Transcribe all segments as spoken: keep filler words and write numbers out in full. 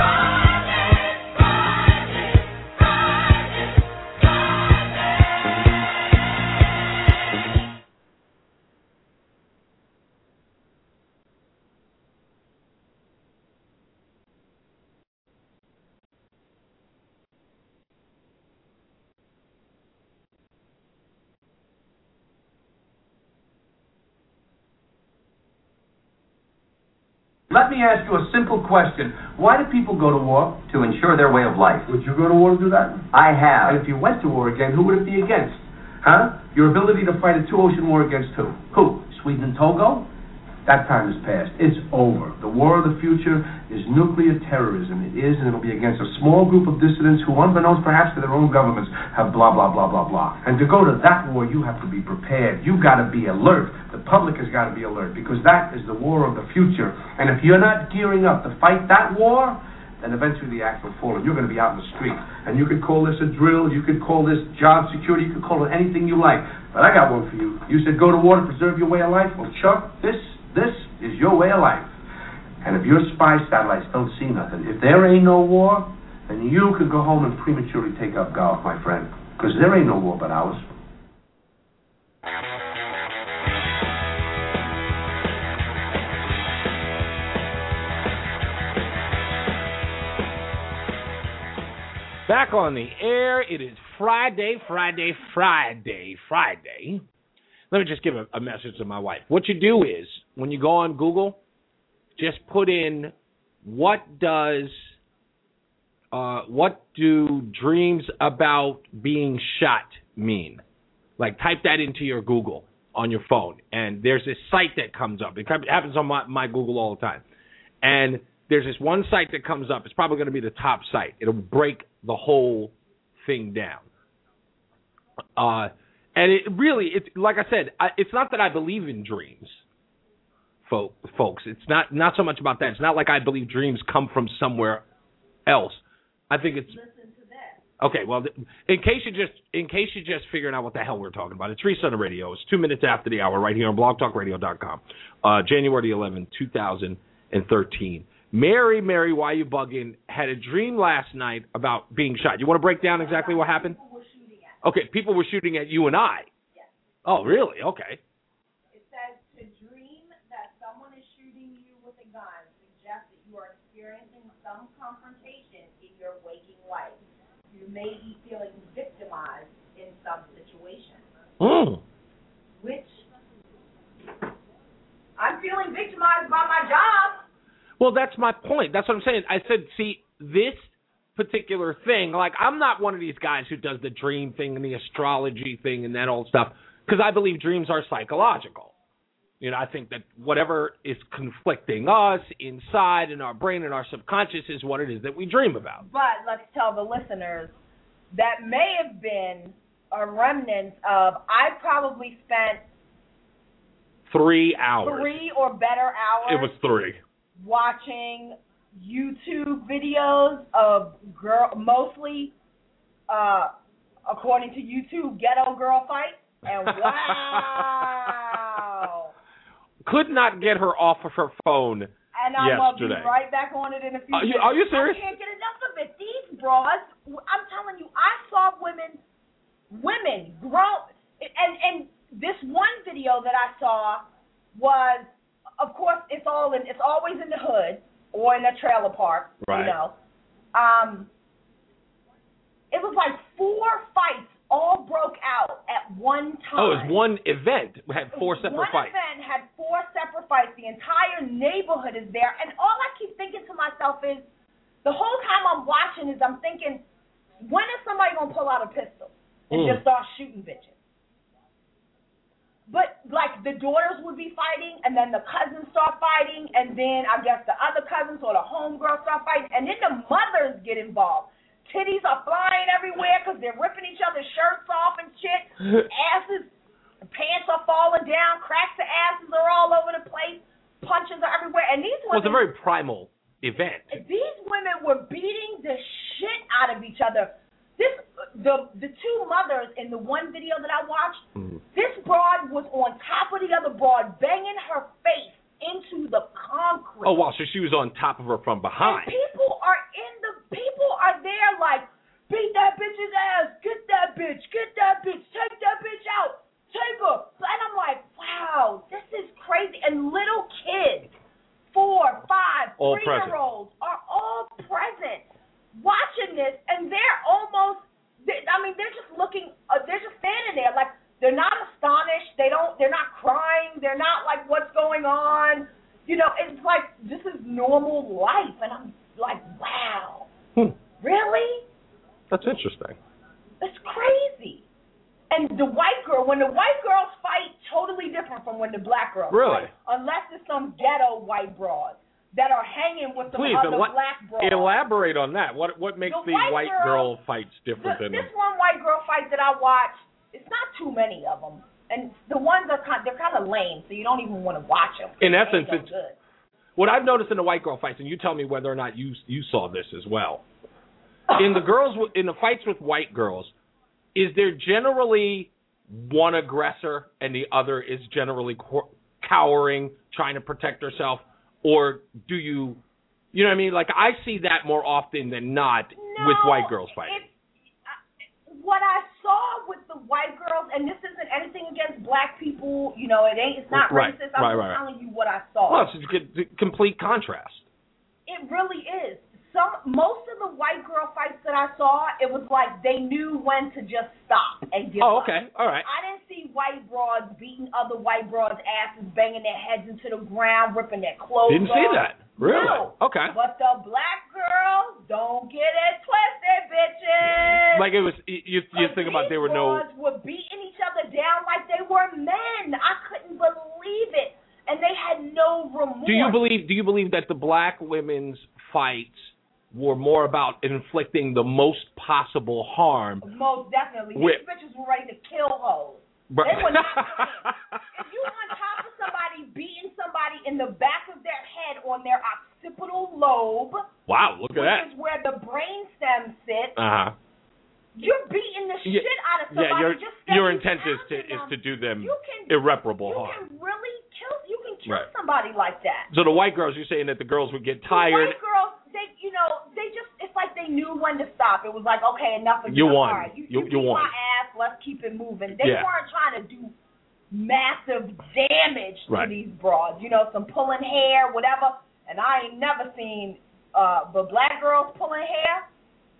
Let me ask you a simple question. Why do people go to war? To ensure their way of life. Would you go to war to do that? I have. And if you went to war again, who would it be against? Huh? Your ability to fight a two-ocean war against who? Who? Sweden and Togo? That time is past. It's over. The war of the future is nuclear terrorism. It is, and it'll be against a small group of dissidents who, unbeknownst perhaps to their own governments, have blah, blah, blah, blah, blah. And to go to that war, you have to be prepared. You've got to be alert. The public has got to be alert, because that is the war of the future. And if you're not gearing up to fight that war, then eventually the axe will fall, and you're going to be out in the street. And you could call this a drill, you could call this job security, you could call it anything you like. But I got one for you. You said go to war to preserve your way of life? Well, Chuck, this, this is your way of life. And if your spy satellites don't see nothing, if there ain't no war, then you could go home and prematurely take up golf, my friend. Because there ain't no war but ours. Back on the air, it is Friday, Friday, Friday, Friday. Let me just give a, a message to my wife. What you do is, when you go on Google, just put in, what does, uh, what do dreams about being shot mean? Like, type that into your Google on your phone, and there's this site that comes up. It happens on my, my Google all the time. And there's this one site that comes up. It's probably going to be the top site. It'll break the whole thing down. Uh, and it really, it's like I said, I, it's not that I believe in dreams, folk, folks. It's not, not so much about that. It's not like I believe dreams come from somewhere else. I think it's... Listen to that. Okay, well, in case you just in case you just figuring out what the hell we're talking about, it's Reese on the Radio. It's two minutes after the hour right here on blog talk radio dot com. Uh, January the eleventh, two thousand thirteen. Mary, Mary, why you bugging, had a dream last night about being shot. You want to break down exactly what happened? People were shooting at. Okay, people were shooting at you and I. Yes. Oh, really? Okay. It says to dream that someone is shooting you with a gun suggests that you are experiencing some confrontation in your waking life. You may be feeling victimized in some situation. Mm. Which, I'm feeling victimized by my job. Well, that's my point. That's what I'm saying. I said, see, this particular thing, like, I'm not one of these guys who does the dream thing and the astrology thing and that old stuff, because I believe dreams are psychological. You know, I think that whatever is conflicting us inside in our brain and our subconscious is what it is that we dream about. But let's tell the listeners that may have been a remnant of, I probably spent Three hours. three or better hours. It was three. Watching YouTube videos of girl, mostly, uh, according to YouTube, ghetto girl fights. And wow. Could not get her off of her phone And I'm yesterday. going to be right back on it in a few Are you, minutes. are you serious? I can't get enough of it. These broads, I'm telling you, I saw women, women grown, and, and this one video that I saw was, of course, it's all in, it's always in the hood or in a trailer park, right. you know. Um, it was like four fights all broke out at one time. Oh, it was one event. We had four separate one fights. One event had four separate fights. The entire neighborhood is there. And all I keep thinking to myself is, the whole time I'm watching is I'm thinking, when is somebody going to pull out a pistol and mm. just start shooting bitches? But, like, the daughters would be fighting, and then the cousins start fighting, and then I guess the other cousins or the homegirls start fighting, and then the mothers get involved. Titties are flying everywhere because they're ripping each other's shirts off and shit. Asses, pants are falling down. Cracks of asses are all over the place. Punches are everywhere. And these women... Well, it's a very primal event. These women were beating the shit out of each other. This, the the two mothers in the one video that I watched, mm-hmm. this broad was on top of the other broad, banging her face into the concrete. Oh, wow, so she was on top of her from behind. And people are in Hmm. Really? That's interesting. It's crazy. And the white girl, when the white girls fight, totally different from when the black girls Really? fight. Unless it's some ghetto white broads that are hanging with some Please, other ela- black broads. elaborate on that. What what makes The the white white girl, girl- fights different The, than this them? one white girl fight that I watched, it's not too many of them. And the ones are kind, they're kind of lame, so you don't even want to watch them. In They essence, ain't no it's good. what I've noticed in the white girl fights, and you tell me whether or not you you saw this as well. In the girls in the fights with white girls, is there generally one aggressor and the other is generally co- cowering, trying to protect herself, or do you, you know what I mean? Like I see that more often than not No, with white girls fighting. It, uh, what I saw with the white girls, and this isn't anything against black people, you know, it ain't, it's not Right, racist. I'm right, just right, right. telling you what I saw. Well, it's a c- complete contrast. It really is. Some most of the white girl fights that I saw, it was like they knew when to just stop and give Oh, up. okay, all right. I didn't see white broads beating other white broads' asses, banging their heads into the ground, ripping their clothes Didn't see off. that. Really? No. Okay. But the black girls, don't get it twisted, bitches. Like it was, you you think about there were no. These broads were beating each other down like they were men. I couldn't believe it, and they had no remorse. Do you believe? Do you believe that the black women's fights were more about inflicting the most possible harm? Most definitely. With, These bitches were ready to kill hoes. But, They were not playing. If you on top of somebody beating somebody in the back of their head on their occipital lobe, wow, look at which that. is where the brain stem sits, Uh huh. you're beating the Yeah, shit out of somebody. yeah, your just your stepping intent is down to them. is to do them You can, irreparable you harm. can really kill. You can kill Right. somebody like that. So the white girls, you're saying that the girls would get The tired. white girls, they, you know, they just, it's like they knew when to stop. It was like, okay, enough of You this. won. All right, you, You- you, you beat won. my ass. Let's keep it moving. They Yeah. weren't trying to do massive damage Right. to these broads. You know, some pulling hair, whatever. And I ain't never seen, uh, but black girls pulling hair.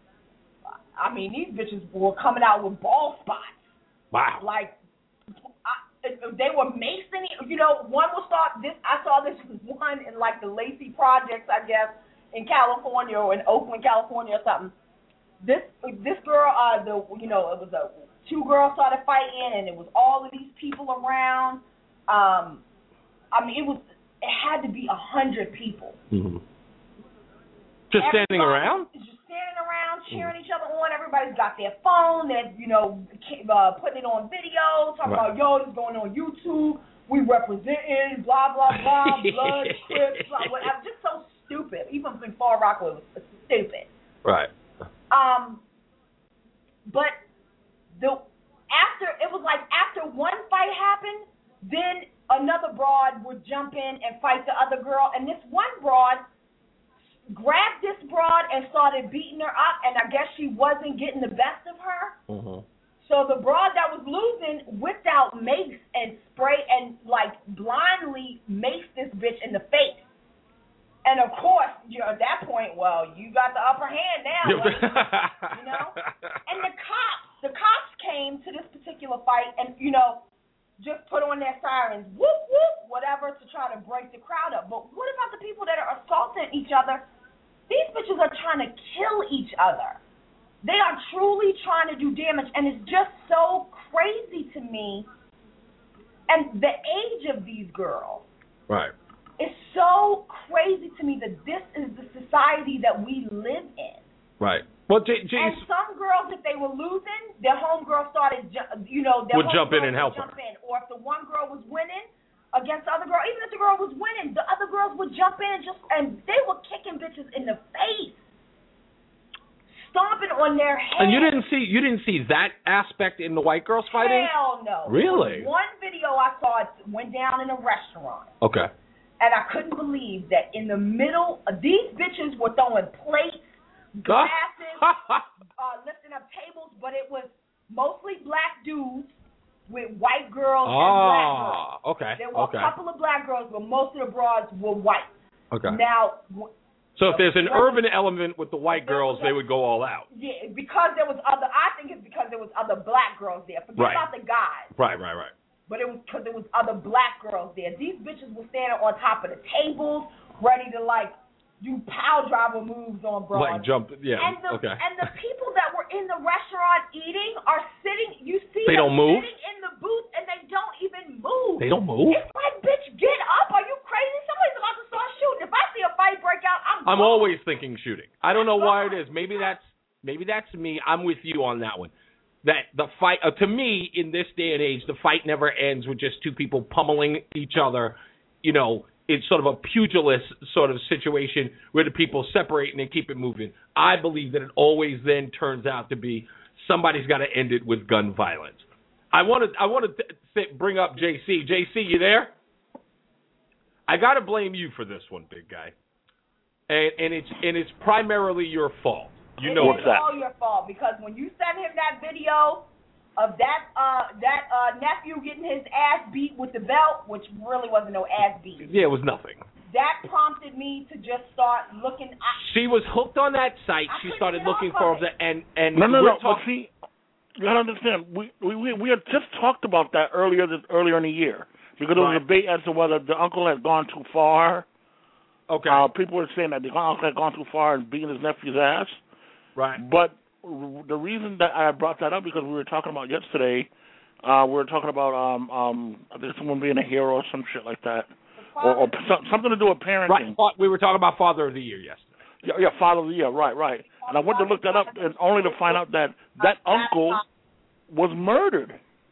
I mean, these bitches were coming out with bald spots. Wow. Like, I, they were macing. You know, one will start this. I saw this one in like the Lacey Projects, I guess, in California or in Oakland, California, or something. This this girl, uh, the you know, it was a two girls started fighting, and it was all of these people around. Um, I mean, it was it had to be a hundred people. Mm-hmm. Just standing Everybody around? Just standing around, cheering each other on. Everybody's got their phone. They're, you know, uh, putting it on video, talking Right. about, yo, this is going on YouTube. We representing, blah, blah, blah, blood, Crips, blah, whatever. Just so stupid. Even before Rockwood was stupid. Right. Um, but the after, it was like after one fight happened, then another broad would jump in and fight the other girl. And this one broad grabbed this broad and started beating her up, and I guess she wasn't getting the best of her. Mm-hmm. So the broad that was losing whipped out mace and spray and, like, blindly maced this bitch in the face. And, of course, you know, at that point, well, you got the upper hand now, you know? And the cops, the cops came to this particular fight and, you know, just put on their sirens, whoop, whoop, whatever, to try to break the crowd up. But what about the people that are assaulting each other? These bitches are trying to kill each other. They are truly trying to do damage, and it's just so crazy to me. And the age of these girls Right. is so crazy to me that this is the society that we live in. Right. Well, J- J- And some girls, if they were losing, their homegirl started, ju- you know, their Would jump in and homegirls would help jump her. in. Or if the one girl was winning against the other girl, even if the girl was winning, the other girls would jump in and just, and they were kicking bitches in the face, stomping on their heads. and you didn't see you didn't see that aspect in the white girls fighting? Hell no. Really? One video I saw it went down in a restaurant, Okay. and I couldn't believe that in the middle, of, these bitches were throwing plates, glasses, uh, lifting up tables, but it was mostly black dudes with white girls and black girls. Oh, okay. There were Okay. a couple of black girls, but most of the broads were white. Okay. Now, w- So if there's an urban element with the white girls, they would go all out. yeah, because there was other, I think it's because there was other black girls there. Forget Right. about the guys, Right, right, right. but it was because there was other black girls there. These bitches were standing on top of the tables, ready to like do pile driver moves on Broad. Like jump, yeah, and the, okay. And the people that were in the restaurant eating are sitting, you see they them don't move? sitting in the booth and they don't even move. They don't move? It's like, bitch, get up. Are you crazy? Somebody's about to start shooting. If I see a fight break out, I'm I'm gone. always thinking shooting. I don't know why it is. Maybe that's maybe that's me. I'm with you on that one. That the fight, uh, to me, in this day and age, the fight never ends with just two people pummeling each other, you know, it's sort of a pugilist sort of situation where the people separate and they keep it moving. I believe that it always then turns out to be somebody's got to end it with gun violence. I want to I want to th- bring up J C. J C, you there? I got to blame you for this one, big guy, and and it's and it's primarily your fault. You know it's that. all your fault because when you sent him that video of that uh, that uh, nephew getting his ass beat with the belt, which really wasn't no ass beat. Yeah, it was nothing. That prompted me to just start looking. I, she was hooked on that site. I She started looking off for of the and and no, no, we're no. talk- But see, you gotta understand. We we we had just talked about that earlier this earlier in the year because there was Right. a debate as to whether the uncle had gone too far. Okay. Uh, people were saying that the uncle had gone too far and beating his nephew's ass. Right. But the reason that I brought that up because we were talking about yesterday. Uh, we were talking about um um I think someone being a hero or some shit like that, or, or some, something to do with parenting. Right. We were talking about Father of the Year yesterday. Yeah, yeah, Father of the Year, right, right. And I went to look that up, and only to find out that that uncle was murdered.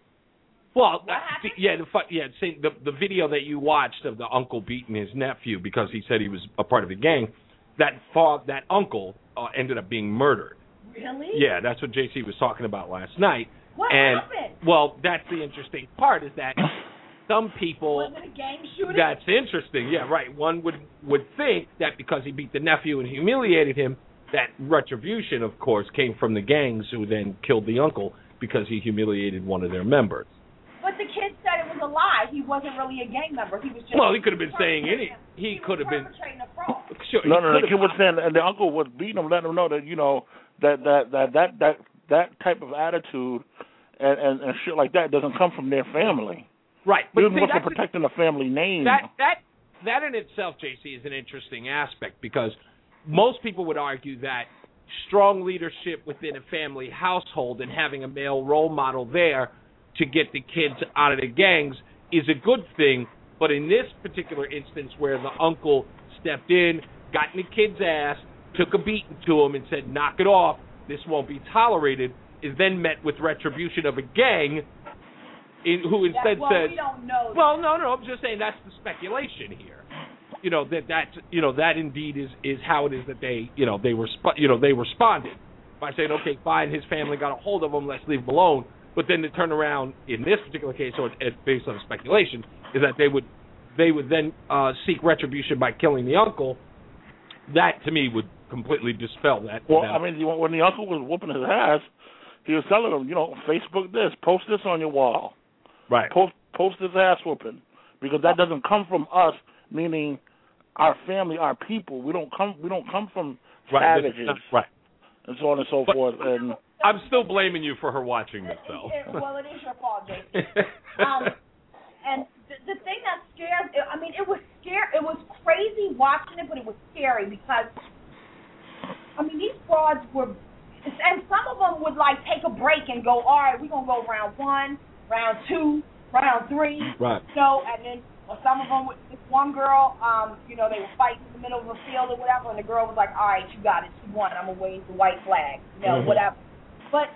Well, uh, see, yeah, the yeah, see, the the video that you watched of the uncle beating his nephew because he said he was a part of the gang. That fa- that uncle uh, ended up being murdered. Really? Yeah, that's what J C was talking about last night. What and, happened? Well, that's the interesting part is that some people. Was it a gang shooting? That's interesting. Yeah, right. One would would think that because he beat the nephew and humiliated him, that retribution, of course, came from the gangs who then killed the uncle because he humiliated one of their members. But the kid said it was a lie. He wasn't really a gang member. He was just. Well, he could have been saying any. He, he could have been. perpetrating a fraud. Sure, No, no, the he kid was saying, and the uncle was beating him, letting him know that you know that that that that that, that type of attitude and, and and shit like that doesn't come from their family. Right, But but he see, was that's protecting the family name. That that that in itself, J C, is an interesting aspect because most people would argue that strong leadership within a family household and having a male role model there to get the kids out of the gangs is a good thing. But in this particular instance where the uncle stepped in, got in the kid's ass, took a beating to him and said, knock it off, this won't be tolerated, is then met with retribution of a gang in, who instead that, well, says, we don't know well, no, no, I'm just saying that's the speculation here. You know, that that's, you know, that indeed is, is how it is that they, you know, they resp- you know, they responded by saying, okay, fine, his family got a hold of him, let's leave him alone. But then to turn around in this particular case, so it's, it's based on speculation, is that they would they would then uh, seek retribution by killing the uncle. That to me would completely dispel that. Well, that. I mean, when the uncle was whooping his ass, he was telling him, you know, Facebook this, post this on your wall, right? Post post this ass whooping, because that doesn't come from us, meaning our family, our people. We don't come we don't come from right. savages, right? And so on and so but, forth. And I'm still blaming you for her watching this, though. It, it, well, it is your fault, J C. um, and the, the thing that scares, I mean, it was scary. It was crazy watching it, but it was scary because, I mean, these frauds were, and some of them would like take a break and go, all right, we're gonna go round one, round two, round three, right? So, and then or some of them, would, this one girl, um, you know, they were fighting in the middle of a field or whatever, and the girl was like, all right, you got it, she won. I'm gonna wave the white flag, you know, mm-hmm. whatever. But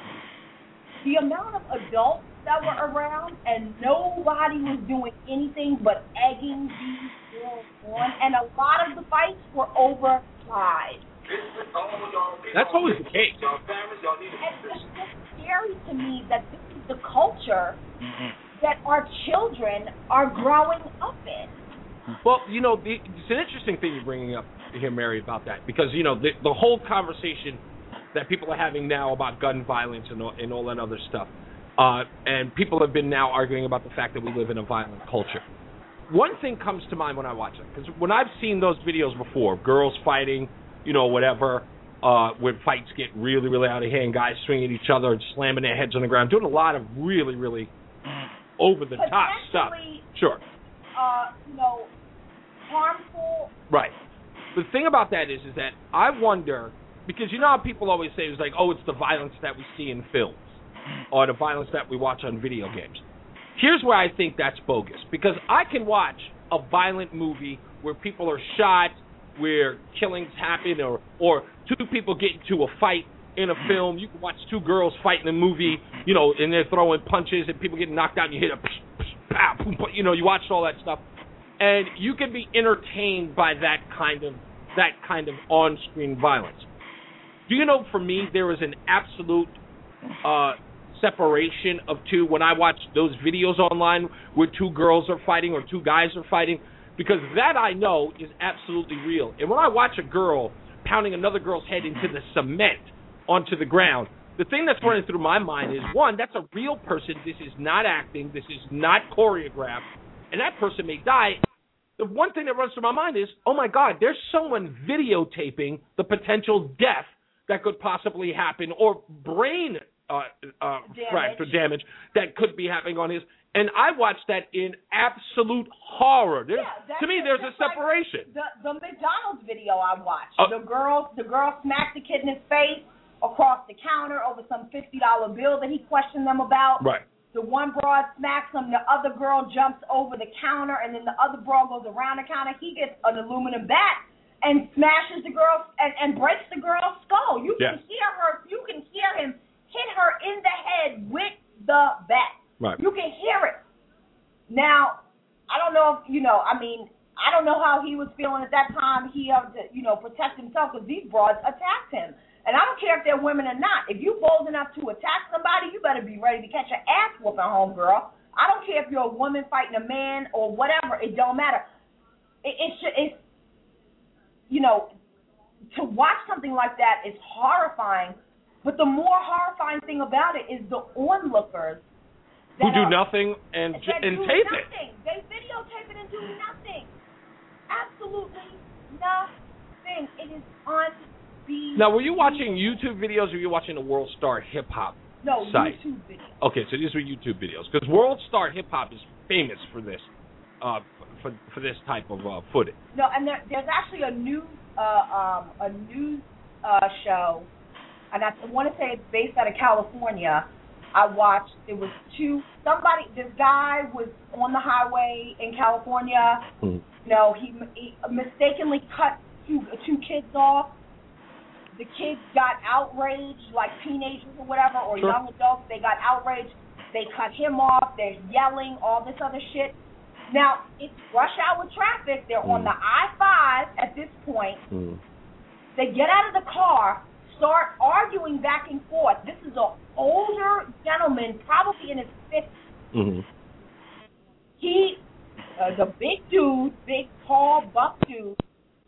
the amount of adults that were around and nobody was doing anything but egging these girls on, and a lot of the fights were over lies. That's always the case. And it's just scary to me that this is the culture mm-hmm. that our children are growing up in. Well, you know, the, it's an interesting thing you're bringing up here, Mary, about that, because, you know, the, the whole conversation that people are having now about gun violence and all, and all that other stuff, uh, and people have been now arguing about the fact that we live in a violent culture. One thing comes to mind when I watch it, because when I've seen those videos before, girls fighting, you know, whatever, uh, where fights get really, really out of hand, guys swinging at each other and slamming their heads on the ground, doing a lot of really, really over-the-top stuff. Sure. Uh, you know, harmful. Right. The thing about that is, is that I wonder, because you know how people always say, it's like, oh, it's the violence that we see in films or the violence that we watch on video games. Here's where I think that's bogus, because I can watch a violent movie where people are shot, where killings happen, or, or two people get into a fight in a film. You can watch two girls fight in a movie, you know, and they're throwing punches and people getting knocked out and you hit a psh, psh, pow, boom, you know, you watch all that stuff. And you can be entertained by that kind of that kind of on-screen violence. Do you know, for me, there is an absolute uh, separation of two when I watch those videos online where two girls are fighting or two guys are fighting, because that I know is absolutely real. And when I watch a girl pounding another girl's head into the cement onto the ground, the thing that's running through my mind is, one, that's a real person. This is not acting. This is not choreographed. And that person may die. The one thing that runs through my mind is, oh, my God, there's someone videotaping the potential death that could possibly happen, or brain uh, uh, fracture damage that could be happening on his. And I watched that in absolute horror. There's, yeah, to me, there's a separation. Like the, the McDonald's video I watched. Uh, the girl, the girl smacked the kid in his face across the counter over some fifty dollar bill that he questioned them about. Right. The one broad smacks him, the other girl jumps over the counter, and then the other broad goes around the counter. He gets an aluminum bat and smashes the girl and, and breaks the girl's skull. You yes. can hear her. You can hear him hit her in the head with the bat. Right. You can hear it. Now, I don't know if, you know, I mean, I don't know how he was feeling at that time. He had to, you know, protect himself because these broads attacked him. And I don't care if they're women or not. If you're bold enough to attack somebody, you better be ready to catch your ass whooping, homegirl. I don't care if you're a woman fighting a man or whatever. It don't matter. It, it should, it's, you know, to watch something like that is horrifying. But the more horrifying thing about it is the onlookers who do are, nothing and that and do tape nothing. it. They videotape it and do nothing. Absolutely nothing. It is unbelievable. Now, were you watching YouTube videos, or were you watching the World Star Hip Hop no, site? YouTube videos. Okay, so these were YouTube videos, because World Star Hip Hop is famous for this, uh, for for this type of uh, footage. No, and there, there's actually a news uh, um, a news uh, show, and I want to say it's based out of California. I watched. It was two. Somebody. This guy was on the highway in California. Mm. You know, he, he mistakenly cut two two kids off. The kids got outraged, like teenagers or whatever, or sure. young adults. They got outraged. They cut him off. They're yelling, all this other shit. Now, it's rush hour traffic. They're mm. on the I five at this point. Mm. They get out of the car, start arguing back and forth. This is an older gentleman, probably in his fifties. Mm-hmm. He, uh, the big dude, big, tall, buff dude,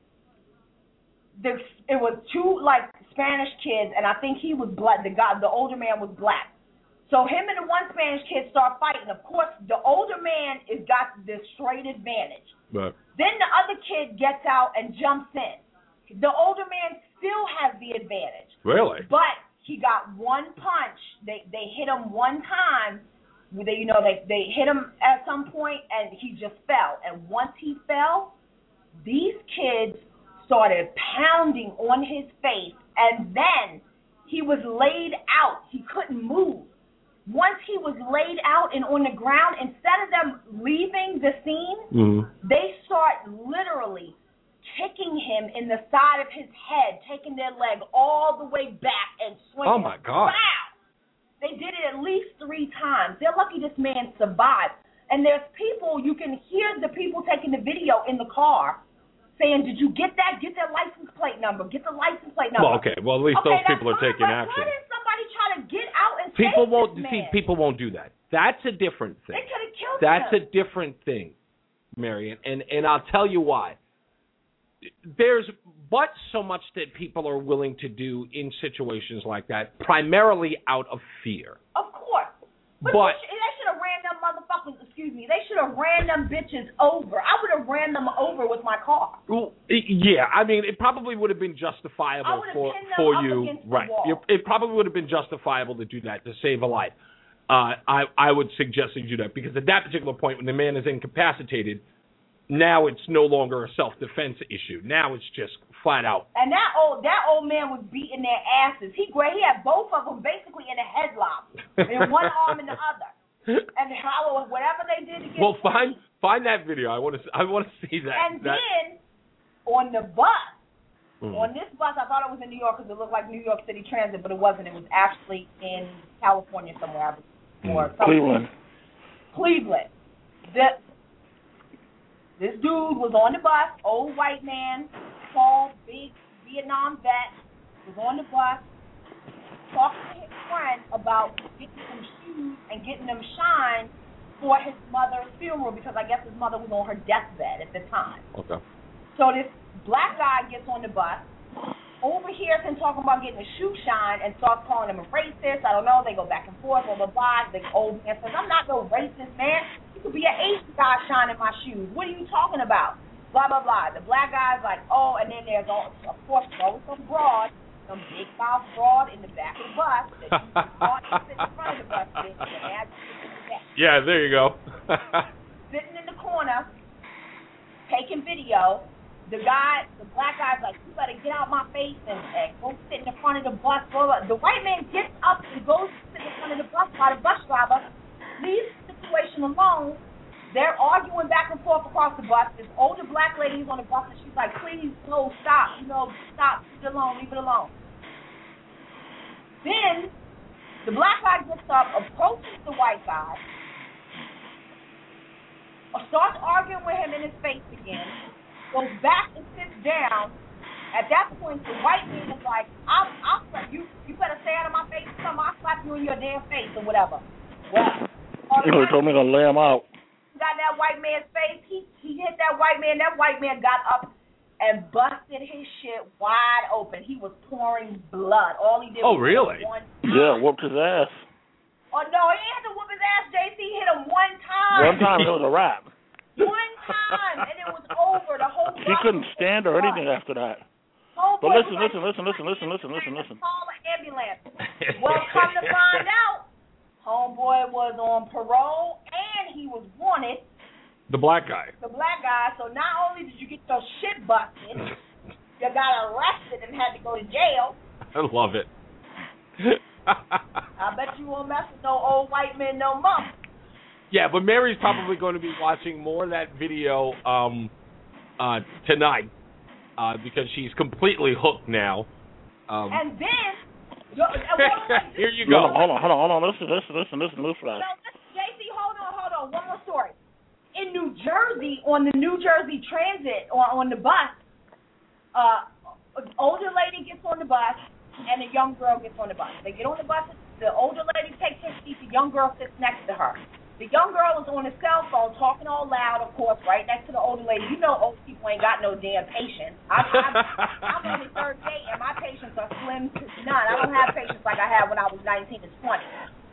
There, it was two like Spanish kids, and I think he was black. The guy, the older man, was black. So him and the one Spanish kid start fighting. Of course, the older man is got the straight advantage. Right. Then the other kid gets out and jumps in. The older man still has the advantage. Really? But he got one punch. They they hit him one time. They you know they they hit him at some point, and he just fell. And once he fell, these kids started pounding on his face, and then he was laid out. He couldn't move. Once he was laid out and on the ground, instead of them leaving the scene, mm-hmm. they start literally kicking him in the side of his head, taking their leg all the way back and swinging. Oh, my God. Wow! They did it at least three times. They're lucky this man survived. And there's people, you can hear the people taking the video in the car, saying, did you get that? Get that license plate number. Get the license plate number. Well, okay. Well, at least okay, those people are fine, taking but action. Why didn't somebody try to get out and people save won't this see. man? People won't do that. That's a different thing. They could have killed That's him. a different thing, Marion. And and I'll tell you why. There's but so much that people are willing to do in situations like that, primarily out of fear. Of course. But, But- they should, they should have ran them motherfuckers, excuse me, they should have ran them bitches over. I would have ran them over with my car. Well, yeah, I mean, it probably would have been I justifiable would have for pinned them for up you, against the right? wall. You're- It probably would have been justifiable to do that to save a life. Uh, I I would suggest that you do that because at that particular point, when the man is incapacitated, now it's no longer a self-defense issue. Now it's just flat out. And that old that old man was beating their asses. He he had both of them basically in a headlock, in one arm and the other. And how whatever they did to get. Well, find find that video. I want to I want to see that. And that. then on the bus, mm. on this bus, I thought it was in New York because it looked like New York City Transit, but it wasn't. It was actually in California somewhere. Or mm. Cleveland. Cleveland. The, this dude was on the bus, old white man, tall, big Vietnam vet, was on the bus, talking to his friend about getting some shoes and getting them shined for his mother's funeral because I guess his mother was on her deathbed at the time. Okay. So this black guy gets on the bus, overhears him talking about getting a shoe shine and starts calling him a racist. I don't know. They go back and forth, blah, blah, blah. The old man says, I'm not no racist, man. You could be an Asian guy shining my shoes. What are you talking about? Blah, blah, blah. The black guy's like, oh, and then there's, all, of course, always some broad, some big mouth broad in the back of the bus that you can sit in front of the bus with. Yeah, there you go. Sitting in the corner, taking video. The guy, the black guy's like, you better get out my face and, and go sit in the front of the bus. Blah, blah. The white man gets up and goes to sit in front of the bus while the bus driver leaves the situation alone. They're arguing back and forth across the bus. This older black lady is on the bus and she's like, please, no, stop, you know, stop, leave it alone, leave it alone. Then the black guy gets up, approaches the white guy, starts arguing with him in his face again, goes back and sits down. At that point, the white man is like, I'll, I'll slap you. You better stay out of my face. Come, I'll slap you in your damn face or whatever. Well, you know, he told me to lay him out. Got that white man's face. He he hit that white man. That white man got up and busted his shit wide open. He was pouring blood. All he did oh, was really? one time. Yeah, whooped his ass. Oh, no, he had to whoop his ass, J C. He hit him one time. One time, it was a wrap. One time, and it was over. The whole He couldn't stand or anything after that. Whole But listen, like, listen, listen, listen, listen, listen, listen, listen. Call an ambulance. Well, come to find out, homeboy was on parole and he was wanted. The black guy. The black guy. So not only did you get your shit busted, you got arrested and had to go to jail. I love it. I bet you won't mess with no old white men no more. Yeah, but Mary's probably going to be watching more of that video um, uh, tonight uh, because she's completely hooked now. Um, and then, yo, like here you go. Hold on, hold on, hold on. Listen, listen, listen, listen, listen. No, J C, hold on, hold on. One more story. In New Jersey, on the New Jersey Transit, or on the bus, uh, an older lady gets on the bus and a young girl gets on the bus. They get on the bus. The older lady takes her seat. The young girl sits next to her. The young girl is on a cell phone talking all loud, of course, right next to the older lady. You know old people ain't got no damn patience. I, I, I'm on the third date, and my patience are slim to none. I don't have patience like I had when I was nineteen and twenty.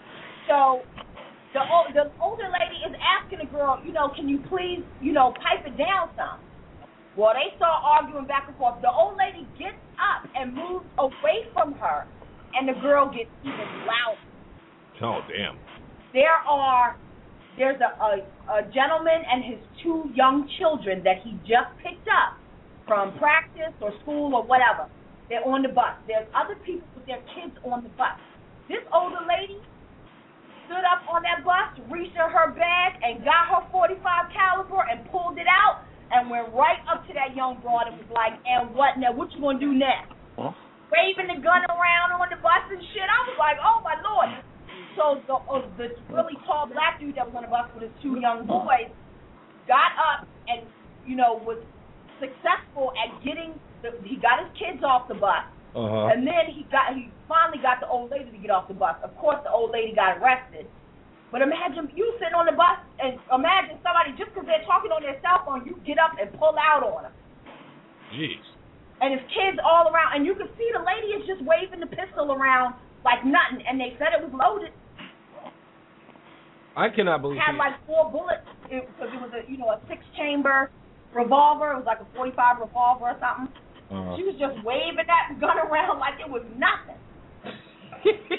So the, the older lady is asking the girl, you know, can you please, you know, pipe it down some? Well, they start arguing back and forth. The old lady gets up and moves away from her, and the girl gets even louder. Oh, damn. There are... There's a, a, a gentleman and his two young children that he just picked up from practice or school or whatever. They're on the bus. There's other people with their kids on the bus. This older lady stood up on that bus, reached in her bag, and got her forty-five caliber and pulled it out and went right up to that young broad and was like, and what now? What you going to do next? Huh? Waving the gun around on the bus and shit. I was like, oh, my Lord. So the, uh, the really tall black dude that was on the bus with his two young boys got up and, you know, was successful at getting, the, he got his kids off the bus, uh-huh. and then he got he finally got the old lady to get off the bus. Of course, the old lady got arrested. But imagine you sitting on the bus, and imagine somebody, just because they're talking on their cell phone, you get up and pull out on them. Jeez. And his kids all around, and you can see the lady is just waving the pistol around like nothing, and they said it was loaded. I cannot believe it. Had like four bullets because it, it was a you know a six chamber revolver. It was like a forty-five revolver or something. Uh-huh. She was just waving that gun around like it was nothing.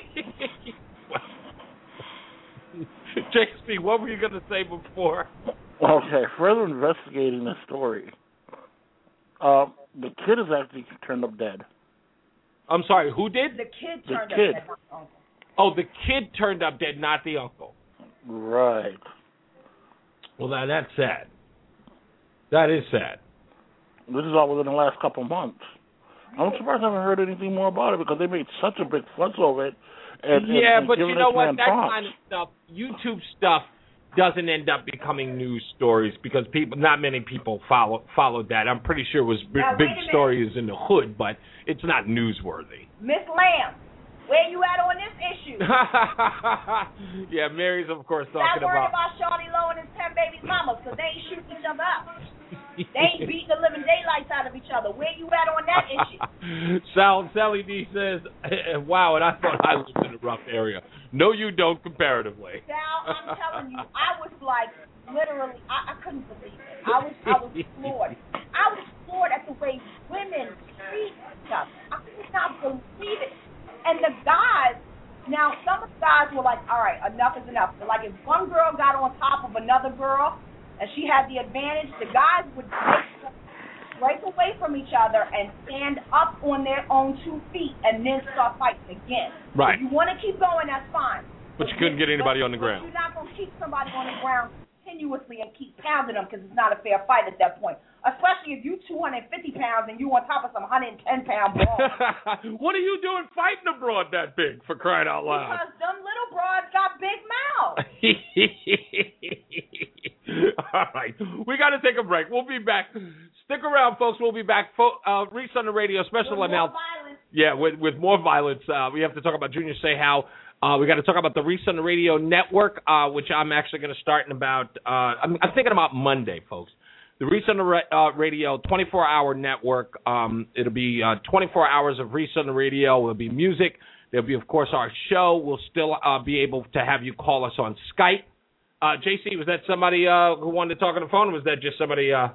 J S P, what were you gonna say before? Okay, further investigating the story, uh, the kid is actually turned up dead. I'm sorry, who did? The kid The turned kid. up dead, not the uncle. Oh, the kid turned up dead, not the uncle. Right. Well, now that's sad. That is sad. This is all within the last couple of months. I'm surprised I haven't heard anything more about it because they made such a big fuss over it. And, yeah, and, and but you know what? man That props. kind of stuff, YouTube stuff, doesn't end up becoming news stories because people, not many people follow followed that. I'm pretty sure it was b- Now, big wait a minute. stories in the hood, but it's not newsworthy. Miss Lamb, where you at on this issue? Yeah, Mary's of course Not talking worried about. about Shawty Lowe and his ten babies mamas because they ain't shooting each other up. They ain't beating the living daylights out of each other. Where you at on that issue? Sal Sally D says, "Wow, and I thought I lived in a rough area. No, you don't comparatively." Sal, I'm telling you, I was like, literally, I, I couldn't believe it. I was, I was floored. I was floored at the way women treat each other. I could not believe it. And the guys, now some of the guys were like, all right, enough is enough. So like if one girl got on top of another girl and she had the advantage, the guys would break, break away from each other and stand up on their own two feet and then start fighting again. Right. If you want to keep going, that's fine. But you couldn't get anybody on the But ground. You're not going to keep somebody on the ground continuously and keep pounding them because it's not a fair fight at that point. Especially if you two hundred fifty pounds and you on top of some one hundred ten pound balls. What are you doing fighting a broad that big, for crying out loud? Because them little broads got big mouths. All right, we got to take a break. We'll be back. Stick around, folks. We'll be back. Fo- uh, Reese on the radio special With more announcement. violence. Yeah, with with more violence. Uh, we have to talk about Junior Seau. Uh, we got to talk about the Reese on the Radio Network, uh, which I'm actually going to start in about. Uh, I'm, I'm thinking about Monday, folks. The Reese on the Ra- uh, Radio twenty-four hour network. Um, it'll be uh, twenty-four hours of Reese on the Radio. There'll be music. There'll be, of course, our show. We'll still uh, be able to have you call us on Skype. Uh, J C, was that somebody uh, who wanted to talk on the phone, or was that just somebody? Uh...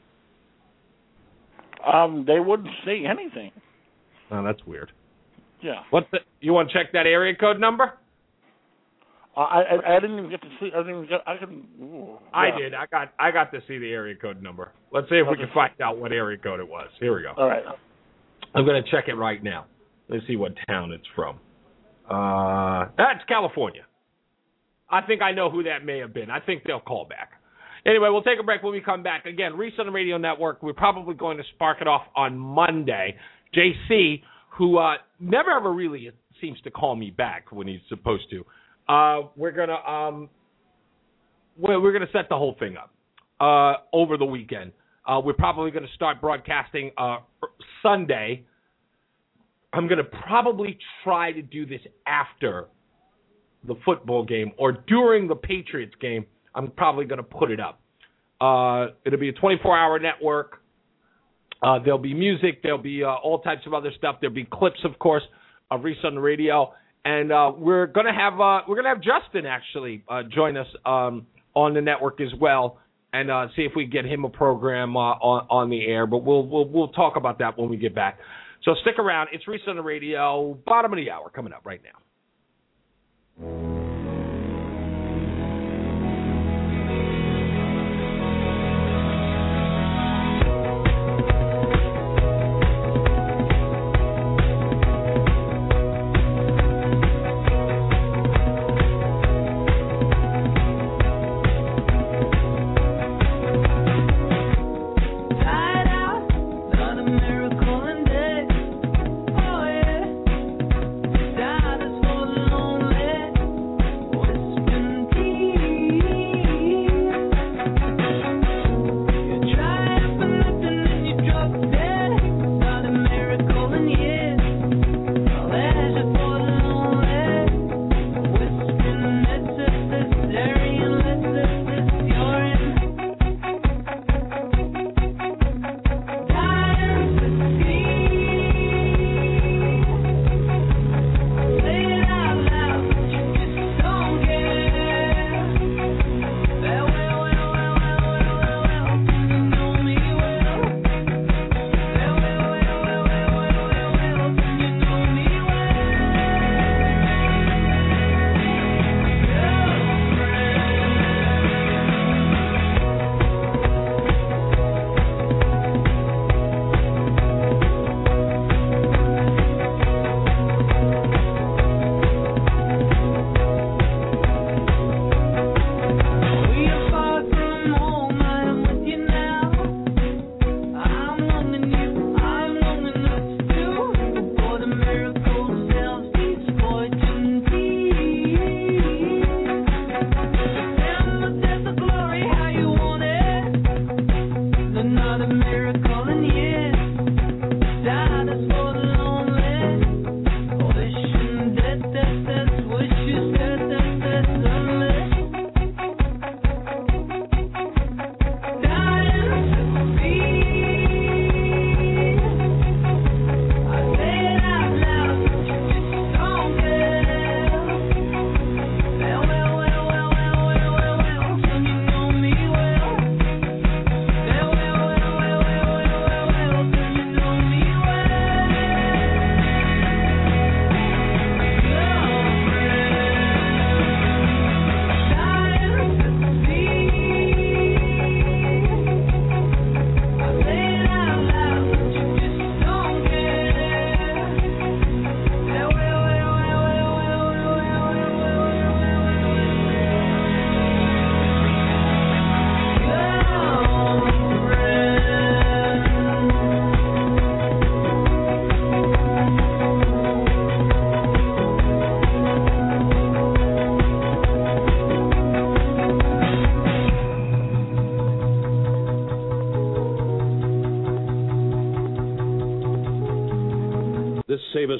Um, they wouldn't say anything. Oh, that's weird. Yeah. What's the, you want to check that area code number? Uh, I, I I didn't even get to see. I didn't even get. I couldn't. Ooh, I yeah. did. I got I got to see the area code number. Let's see if we Okay. can find out what area code it was. Here we go. All right. I'm going to check it right now. Let's see what town it's from. Uh, that's California. I think I know who that may have been. I think they'll call back. Anyway, we'll take a break when we come back. Again, Reese on the Radio Network. We're probably going to spark it off on Monday. J C, who uh, never ever really seems to call me back when he's supposed to. Uh, we're gonna um, we're, we're gonna set the whole thing up uh, over the weekend. Uh, we're probably gonna start broadcasting uh, Sunday. I'm gonna probably try to do this after the football game or during the Patriots game. I'm probably gonna put it up. Uh, it'll be a twenty-four hour network. Uh, there'll be music. There'll be uh, all types of other stuff. There'll be clips, of course, of Reese on the Radio. And uh, we're gonna have uh, we're gonna have Justin actually uh, join us um, on the network as well, and uh, see if we can get him a program uh, on on the air. But we'll we'll we'll talk about that when we get back. So stick around. It's Reese on the Radio. Bottom of the hour coming up right now.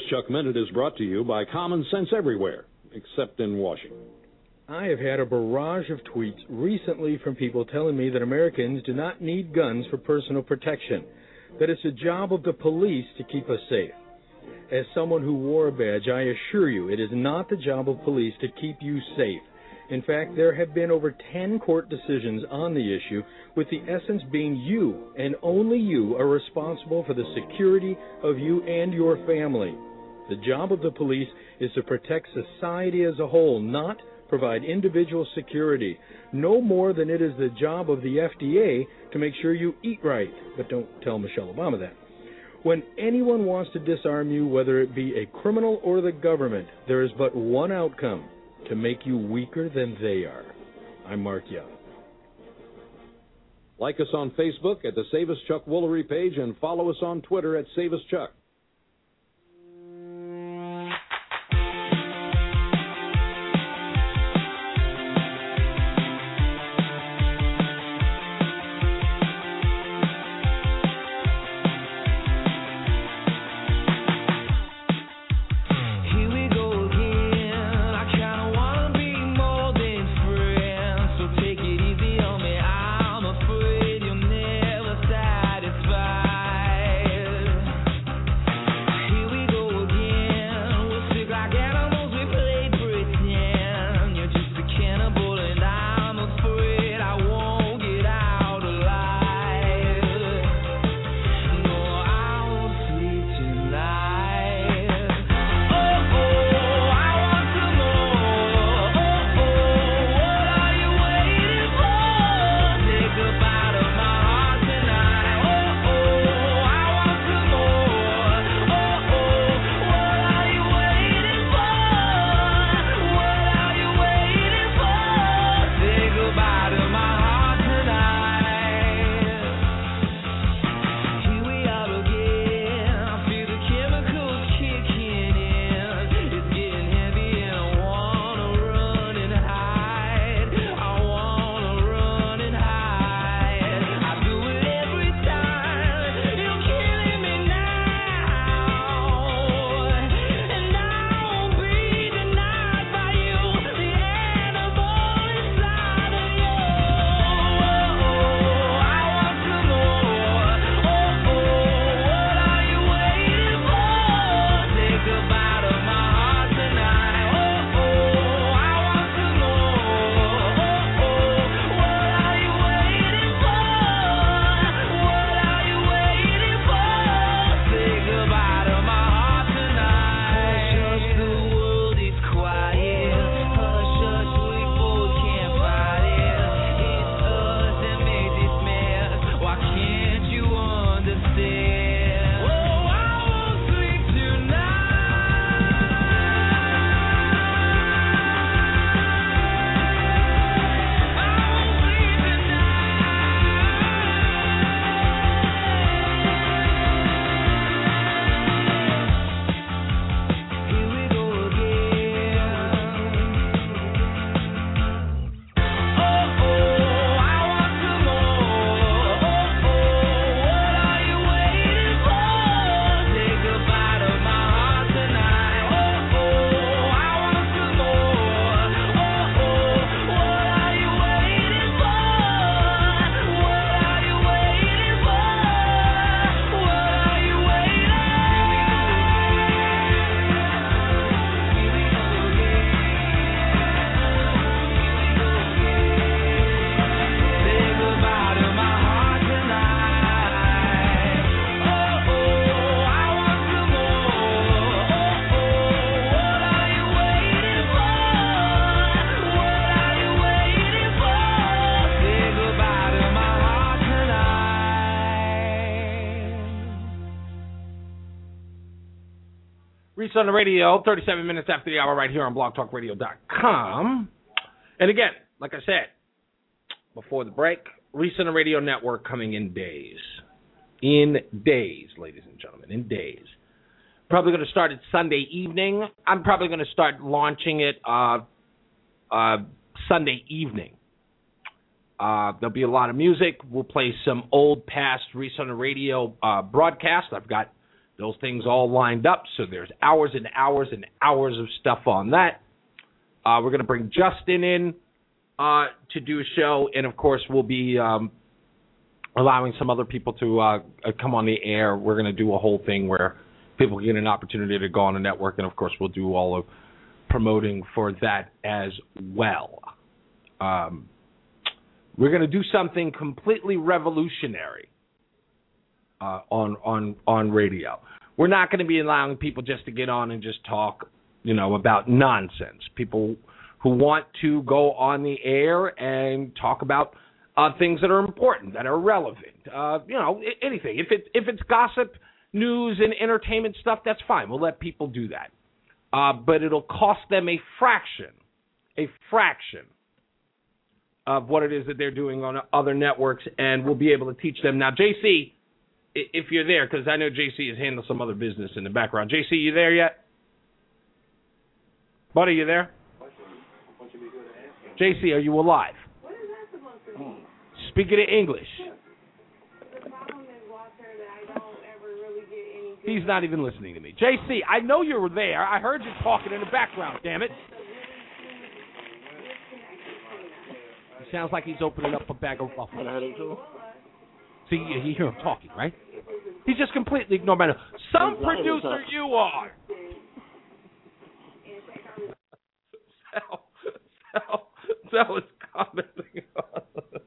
Chuck Minute is brought to you by Common Sense Everywhere, except in Washington. I have had a barrage of tweets recently from people telling me that Americans do not need guns for personal protection, that it's a job of the police to keep us safe. As someone who wore a badge, I assure you it is not the job of police to keep you safe. In fact, there have been over ten court decisions on the issue, with the essence being you, and only you, are responsible for the security of you and your family. The job of the police is to protect society as a whole, not provide individual security, no more than it is the job of the F D A to make sure you eat right. But don't tell Michelle Obama that. When anyone wants to disarm you, whether it be a criminal or the government, there is but one outcome: to make you weaker than they are. I'm Mark Young. Like us on Facebook at the Save Us Chuck Woolery page and follow us on Twitter at Save Us Chuck. Reach on the radio, thirty-seven minutes after the hour right here on blog talk radio dot com. And again, like I said, before the break, Reach on the Radio Network coming in days. In days, ladies and gentlemen, in days. Probably going to start it Sunday evening. I'm probably going to start launching it uh, uh, Sunday evening. Uh, there'll be a lot of music. We'll play some old past Reach on the Radio uh, broadcasts. I've got Those things all lined up, so there's hours and hours and hours of stuff on that. Uh, we're going to bring Justin in uh, to do a show, and, of course, we'll be um, allowing some other people to uh, come on the air. We're going to do a whole thing where people get an opportunity to go on the network, and, of course, we'll do all of promoting for that as well. Um, we're going to do something completely revolutionary uh, on on on radio. We're not going to be allowing people just to get on and just talk, you know, about nonsense. People who want to go on the air and talk about uh, things that are important, that are relevant. Uh, you know, anything. If it if it's gossip, news, and entertainment stuff, that's fine. We'll let people do that. Uh, but it'll cost them a fraction, a fraction of what it is that they're doing on other networks, and we'll be able to teach them. Now, J C, if you're there, because I know J C has handled some other business in the background. J C, you there yet? Buddy, you there? J C, are you alive? What is that supposed to mean? Speak it in English. The problem is, Walter, that I don't ever really get any... He's not even listening to me. J C, I know you were there. I heard you talking in the background, damn it. It sounds like he's opening up a bag of ruffles. See, you hear him talking, right? He's just completely ignoring me. Some producer you are. Sal, Sal, Sal is commenting on.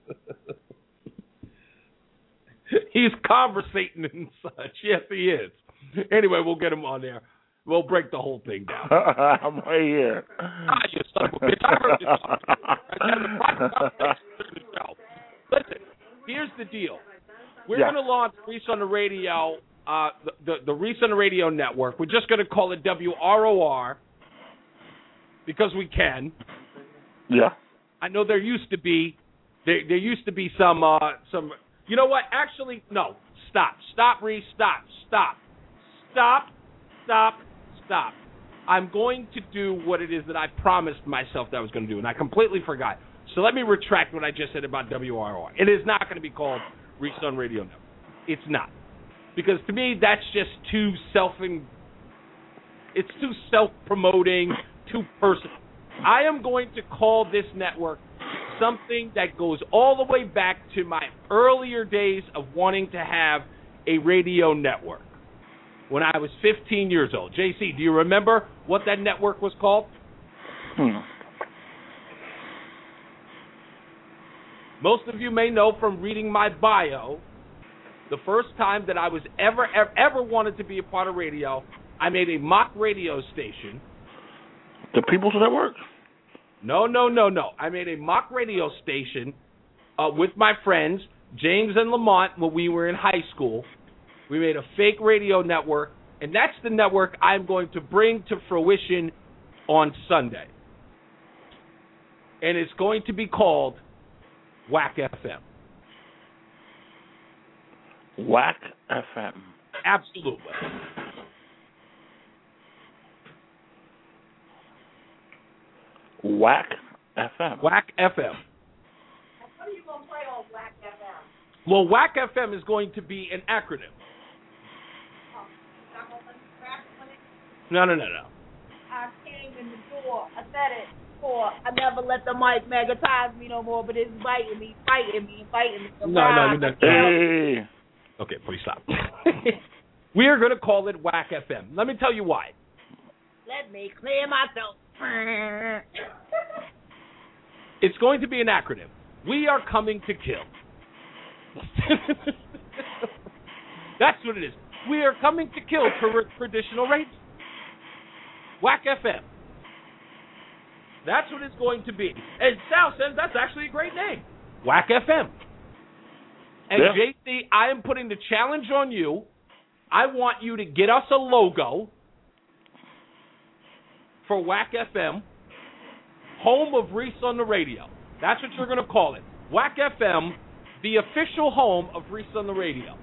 He's conversating and such. Yes, he is. Anyway, we'll get him on there. We'll break the whole thing down. I'm right here. Ah, you son of a bitch. I heard you talking. Listen, here's the deal. We're Yeah. going to launch Reese on the Radio, uh, the, the, the Reese on the Radio Network. We're just going to call it W R O R because we can. Yeah. I know there used to be, there, there used to be some, uh, some. You know what? Actually, no. Stop. Stop, Reese. Stop. Stop. Stop. Stop. Stop. I'm going to do what it is that I promised myself that I was going to do, and I completely forgot. So let me retract what I just said about W R O R. It is not going to be called Reese on Radio Network. It's not. Because to me, that's just too self it's too self-promoting, too personal. I am going to call this network something that goes all the way back to my earlier days of wanting to have a radio network when I was fifteen years old. J C, do you remember what that network was called? Hmm. Most of you may know from reading my bio, the first time that I was ever, ever, ever wanted to be a part of radio, I made a mock radio station. The People's Network? No, no, no, no. I made a mock radio station uh, with my friends, James and Lamont, when we were in high school. We made a fake radio network, and that's the network I'm going to bring to fruition on Sunday. And it's going to be called Whack F M. Whack F M. Absolutely. Whack F M. Whack F M. What are you going to play on Whack F M? Well, Whack F M is going to be an acronym. No, no, no, no. I came in the door. I said it before. I never let the mic magnetize me no more, but it's biting me, fighting me, fighting me. No, no, you're not. Hey. Okay, please stop. We are going to call it Whack F M. Let me tell you why. Let me clear myself. It's going to be an acronym. We are coming to kill. That's what it is. We are coming to kill tra- traditional radio. Whack F M. That's what it's going to be. And Sal says that's actually a great name. Whack F M. And Yeah. J C, I am putting the challenge on you. I want you to get us a logo for Whack F M, home of Reese on the Radio. That's what you're going to call it. Whack F M, the official home of Reese on the Radio.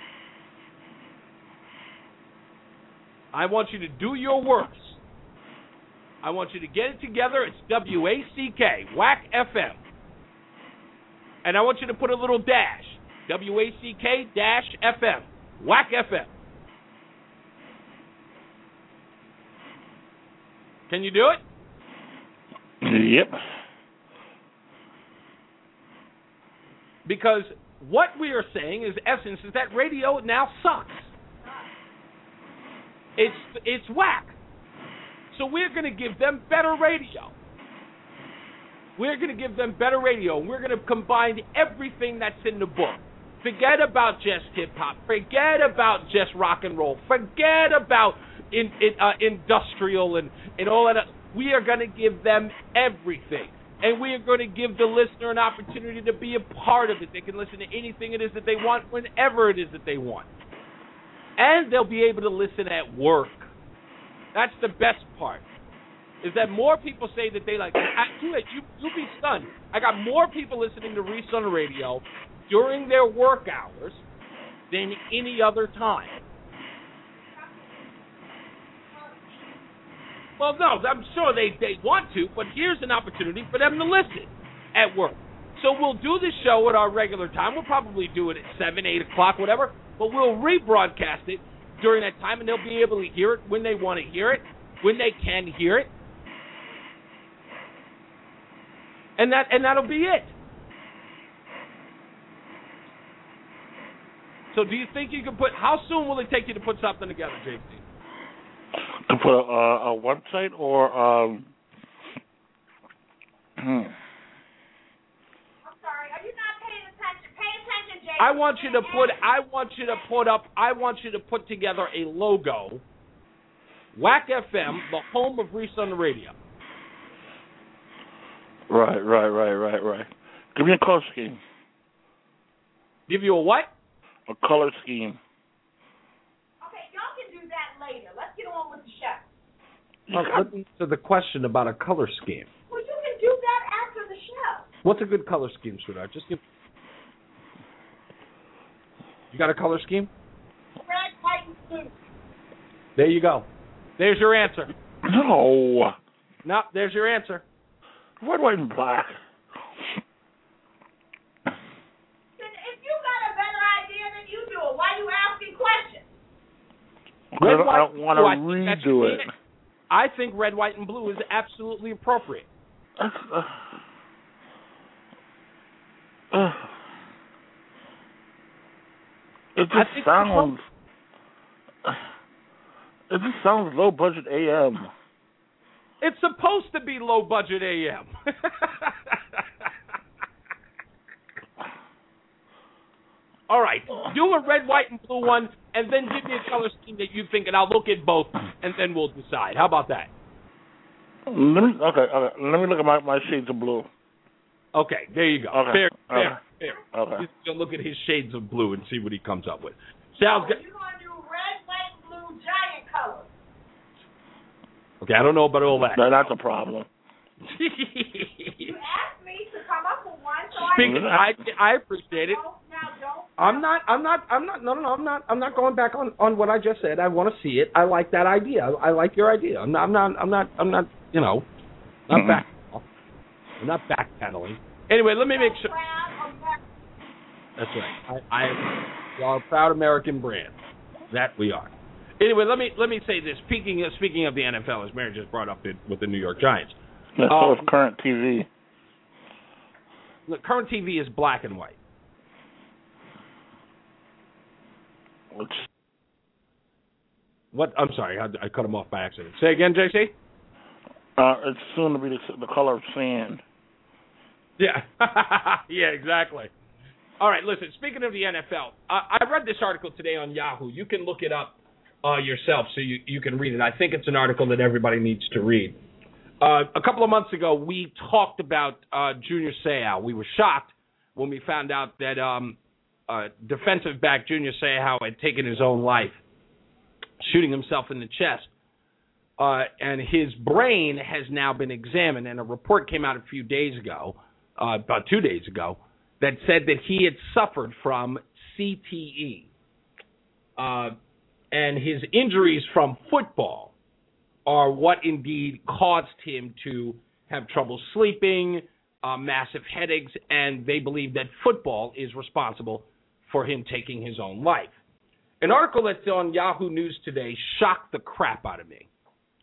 I want you to do your works. I want you to get it together. It's W A C K, Whack F M. And I want you to put a little dash, W A C K dash F M, Whack F M. Can you do it? Yep. Because what we are saying is essence is that radio now sucks. It's it's whack. So we're going to give them better radio. We're going to give them better radio. We're going to combine everything that's in the book. Forget about just hip-hop. Forget about just rock and roll. Forget about in, in, uh, industrial and, and all that. We are going to give them everything. And we are going to give the listener an opportunity to be a part of it. They can listen to anything it is that they want whenever it is that they want. And they'll be able to listen at work. That's the best part. Is that more people say that they like it. You, you'll be stunned. I got more people listening to Reese on the radio during their work hours than any other time. Well, no, I'm sure they, they want to, but here's an opportunity for them to listen at work. So we'll do the show at our regular time. We'll probably do it at seven, eight o'clock, whatever, but we'll rebroadcast it during that time, and they'll be able to hear it when they want to hear it, when they can hear it. And that and that'll be it. So do you think you can put, how soon will it take you to put something together, J C? To put a, a, a website or um hmm. I'm sorry, are you not paying attention? Pay attention, Jay. I want you to put I want you to put up I want you to put together a logo. Whack F M, the home of Reese on the radio. Right, right, right, right, right. Give me a color scheme. Give you a what? A color scheme. Okay, y'all can do that later. Let's get on with the show. Let's answer the question about a color scheme. Well, you can do that after the show. What's a good color scheme, sweetheart? Just give. You got a color scheme? Red, white, and blue. There you go. There's your answer. No. No, there's your answer. Red, white, and black. If you got a better idea than you do it, why are you asking questions? Red, I don't want to redo it. I think red, white, and blue is absolutely appropriate. Uh, uh, it just sounds. It just sounds low budget A M. It's supposed to be low budget A M. All right, do a red, white, and blue one, and then give me a color scheme that you think, and I'll look at both, and then we'll decide. How about that? Let me, okay, okay. Let me look at my, my shades of blue. Okay, there you go. Okay. Fair, Okay. fair, fair. Okay. He's going to look at his shades of blue and see what he comes up with. Sounds good. You're going to do red, white, and blue giant colors. Okay, I don't know about all that. No, that's a problem. You asked me to come up with one, so Speaking, I I appreciate it. don't, now don't. I'm not. I'm not. I'm not. No, no, no. I'm not. I'm not going back on, on what I just said. I want to see it. I like that idea. I, I like your idea. I'm not. I'm not. I'm not. I'm not. You know, not Mm-mm. back. I'm not backpedaling. Anyway, let me make sure. That's right. I, I we are a proud American brand. That we are. Anyway, let me let me say this. Speaking of, speaking of the N F L, as Mary just brought up it with the New York Giants. That's Um, so is current T V. The current T V is black and white. Which, What? I'm sorry, I, I cut him off by accident. Say again, J C. uh, it's soon to be the, the color of sand. Yeah, yeah, exactly. All right, listen, speaking of the N F L, I, I read this article today on Yahoo. You can look it up uh, yourself so you, you can read it. I think it's an article that everybody needs to read. Uh, a couple of months ago, we talked about uh, Junior Seau. We were shocked when we found out that um, uh, defensive back Junior Seau had taken his own life, shooting himself in the chest. Uh, and his brain has now been examined, and a report came out a few days ago, uh, about two days ago, that said that he had suffered from C T E. Uh, and his injuries from football are what indeed caused him to have trouble sleeping, uh, massive headaches, and they believe that football is responsible for him taking his own life. An article that's on Yahoo News today shocked the crap out of me.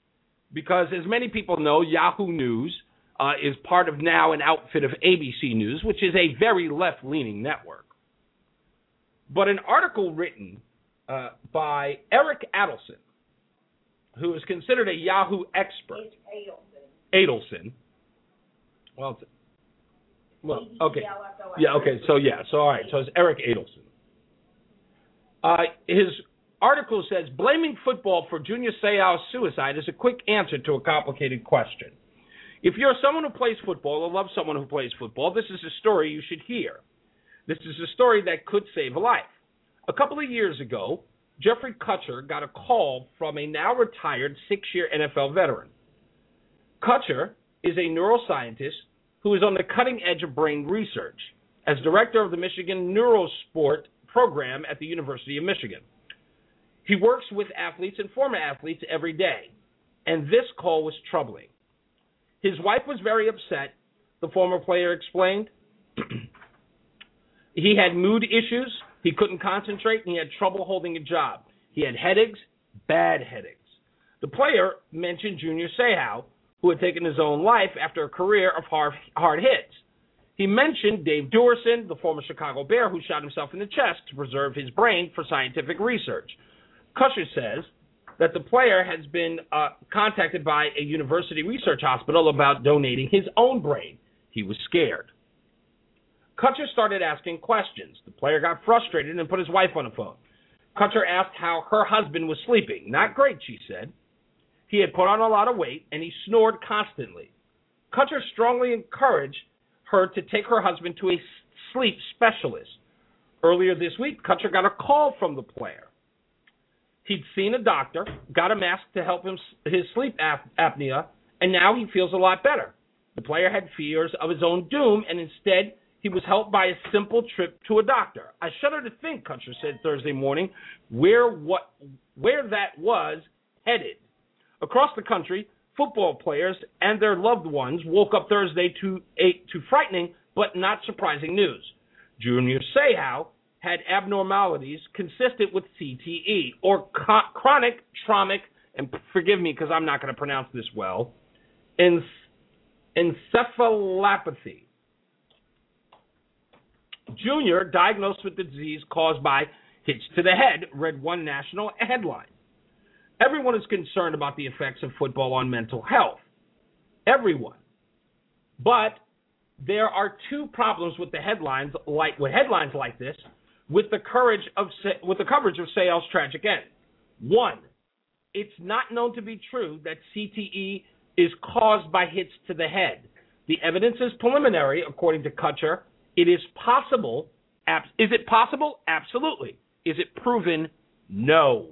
because as many people know, Yahoo News uh, is part of now an outfit of A B C News, which is a very left-leaning network. But an article written uh, by Eric Adelson, who is considered a Yahoo expert, Adelson. Well, it's, well, okay, yeah, okay. So yeah, so all right. So it's Eric Adelson. Uh, his article says, blaming football for Junior Seau's suicide is a quick answer to a complicated question. If you're someone who plays football or loves someone who plays football, this is a story you should hear. This is a story that could save a life. A couple of years ago, Jeffrey Kutcher got a call from a now retired six-year N F L veteran. Kutcher is a neuroscientist who is on the cutting edge of brain research as director of the Michigan Neurosport program at the University of Michigan. He works with athletes and former athletes every day, and this call was troubling. His wife was very upset, the former player explained. He had mood issues, he couldn't concentrate, and he had trouble holding a job. He had headaches, bad headaches. The player mentioned Junior Seau, who had taken his own life after a career of hard, hard hits. He mentioned Dave Duerson, the former Chicago Bear, who shot himself in the chest to preserve his brain for scientific research. Kutcher says that the player has been uh, contacted by a university research hospital about donating his own brain. He was scared. Kutcher started asking questions. The player got frustrated and put his wife on the phone. Kutcher asked how her husband was sleeping. Not great, she said. He had put on a lot of weight, and he snored constantly. Kutcher strongly encouraged her to take her husband to a sleep specialist. Earlier this week, Kutcher got a call from the player. He'd seen a doctor, got a mask to help him his sleep ap- apnea, and now he feels a lot better. The player had fears of his own doom, and instead he was helped by a simple trip to a doctor. I shudder to think, Kutcher said Thursday morning, where what where that was headed. Across the country, football players and their loved ones woke up Thursday to a, to frightening but not surprising news. Junior Seau had abnormalities consistent with C T E, or co- chronic traumatic, and forgive me because I'm not going to pronounce this well, en- encephalopathy. Junior, diagnosed with the disease caused by hits to the head, read one national headline. Everyone is concerned about the effects of football on mental health. Everyone. But there are two problems with the headlines, like with headlines like this, with the courage of with the coverage of Seau's tragic end. One, it's not known to be true that C T E is caused by hits to the head. The evidence is preliminary, according to Kutcher. It is possible. Ab- is it possible? Absolutely. Is it proven? No.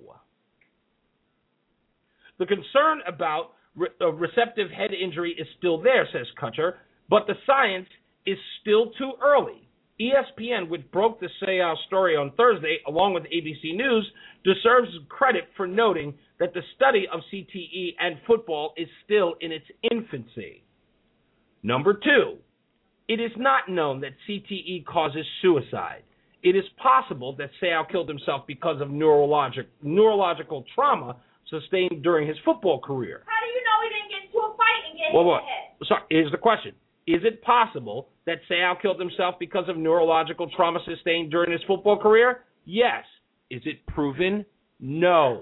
The concern about re- a receptive head injury is still there, says Kutcher, but the science is still too early. E S P N, which broke the Seau story on Thursday, along with A B C News, deserves credit for noting that the study of C T E and football is still in its infancy. Number two, it is not known that C T E causes suicide. It is possible that Seau killed himself because of neurologic, neurological trauma sustained during his football career. How do you know he didn't get into a fight and get well, hit what? in the head? Sorry, here's the question. Is it possible that Seau killed himself because of neurological trauma sustained during his football career? Yes. Is it proven? No.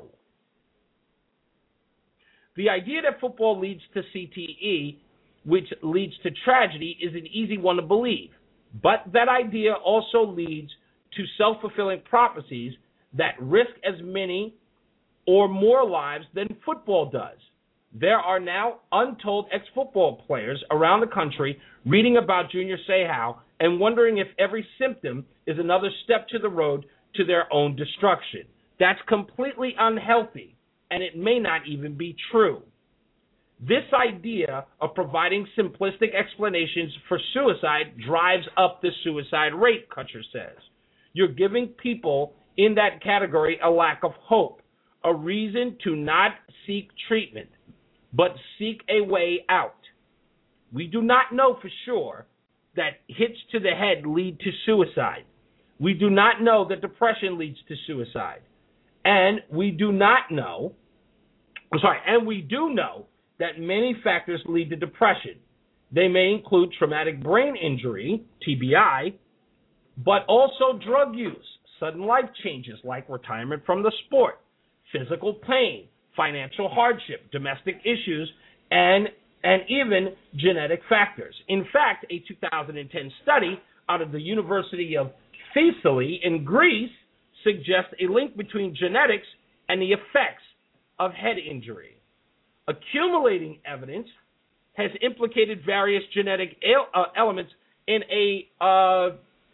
The idea that football leads to C T E, which leads to tragedy, is an easy one to believe. But that idea also leads to self-fulfilling prophecies that risk as many or more lives than football does. There are now untold ex-football players around the country reading about Junior Seau and wondering if every symptom is another step to the road to their own destruction. That's completely unhealthy, and it may not even be true. This idea of providing simplistic explanations for suicide drives up the suicide rate, Kutcher says. You're giving people in that category a lack of hope, a reason to not seek treatment, but seek a way out. We do not know for sure that hits to the head lead to suicide. We do not know that depression leads to suicide. And we do not know, I'm sorry, and we do know that many factors lead to depression. They may include traumatic brain injury, T B I, but also drug use, sudden life changes like retirement from the sport, physical pain, financial hardship, domestic issues, and, and even genetic factors. In fact, a two thousand ten study out of the University of Thessaly in Greece suggests a link between genetics and the effects of head injury. Accumulating evidence has implicated various genetic el- uh, elements in a uh,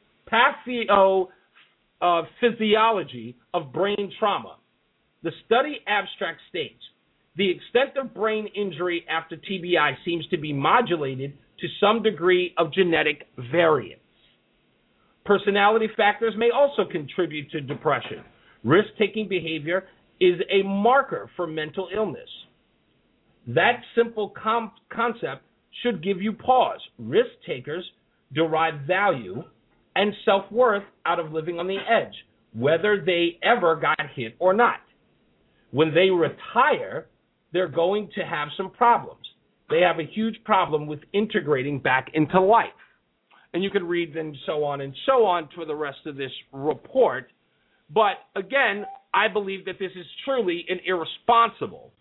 pathophysiology of brain trauma. The study abstract states, the extent of brain injury after T B I seems to be modulated to some degree of genetic variance. Personality factors may also contribute to depression. Risk-taking behavior is a marker for mental illness. That simple com- concept should give you pause. Risk takers derive value and self-worth out of living on the edge, whether they ever got hit or not. When they retire, they're going to have some problems. They have a huge problem with integrating back into life. And you can read and so on and so on for the rest of this report. But again, I believe that this is truly an irresponsible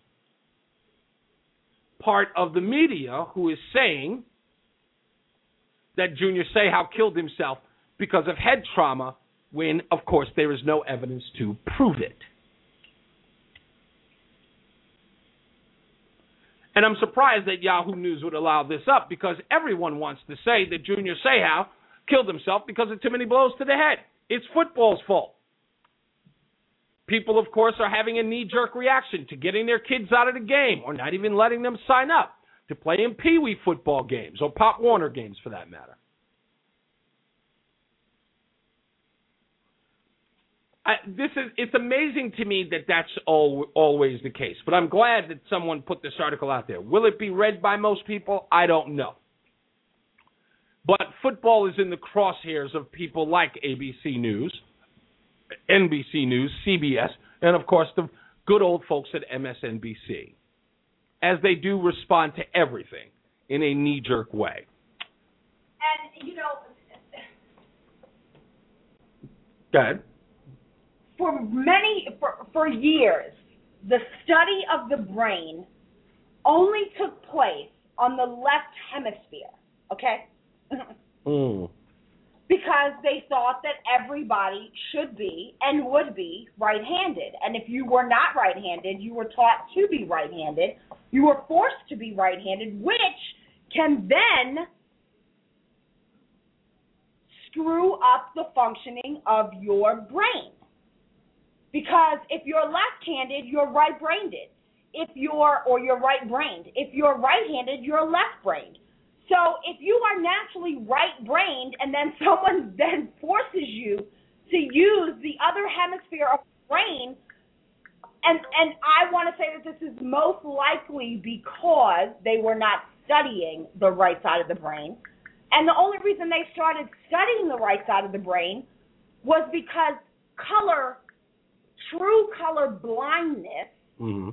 part of the media who is saying that Junior Seau killed himself because of head trauma when, of course, there is no evidence to prove it. And I'm surprised that Yahoo News would allow this up because everyone wants to say that Junior Seau killed himself because of too many blows to the head. It's football's fault. People, of course, are having a knee-jerk reaction to getting their kids out of the game or not even letting them sign up to play in Pee-wee football games or Pop Warner games for that matter. I, this is it's amazing to me that that's all, always the case. But I'm glad that someone put this article out there. Will it be read by most people? I don't know. But football is in the crosshairs of people like A B C News, N B C News, C B S, and, of course, the good old folks at M S N B C, as they do respond to everything in a knee-jerk way. And, you know... Go ahead. For many, for, for years, the study of the brain only took place on the left hemisphere, okay? mm. Because they thought that everybody should be and would be right-handed. And if you were not right-handed, you were taught to be right-handed. You were forced to be right-handed, which can then screw up the functioning of your brain. Because if you're left-handed, you're right-brained. If you're, or you're right-brained. If you're right-handed, you're left-brained. So if you are naturally right-brained and then someone then forces you to use the other hemisphere of the brain, and, and I want to say that this is most likely because they were not studying the right side of the brain. And the only reason they started studying the right side of the brain was because color, true color blindness, mm-hmm.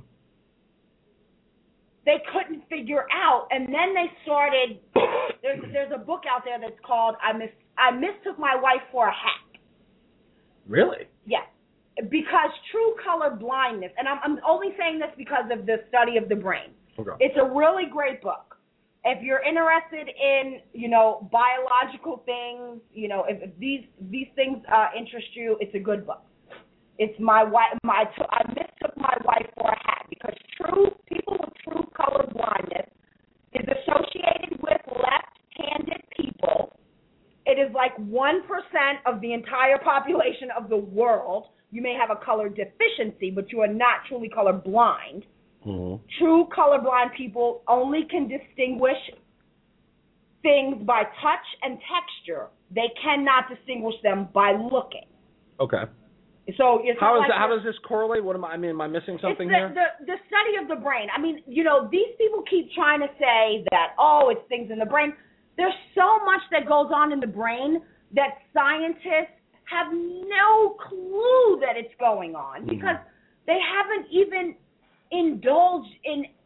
they couldn't figure out, and then they started. There's there's a book out there that's called "I mis I mistook my wife for a hack." Really? Yes, because true color blindness, and I'm I'm only saying this because of the study of the brain. Okay. It's a really great book. If you're interested in, you know, biological things, you know, if, if these these things uh, interest you, it's a good book. It's my wife. My I mistook my wife for a hat because true people with true color blindness is associated with left-handed people. It is like one percent of the entire population of the world. You may have a color deficiency, but you are not truly color blind. Mm-hmm. True colorblind people only can distinguish things by touch and texture. They cannot distinguish them by looking. Okay. So it's how is like that, how does this correlate? What am I? I mean, am I missing something it's the, here? The, the study of the brain. I mean, you know, these people keep trying to say that, oh, it's things in the brain. There's so much that goes on in the brain that scientists have no clue that it's going on because mm-hmm. they haven't even indulged in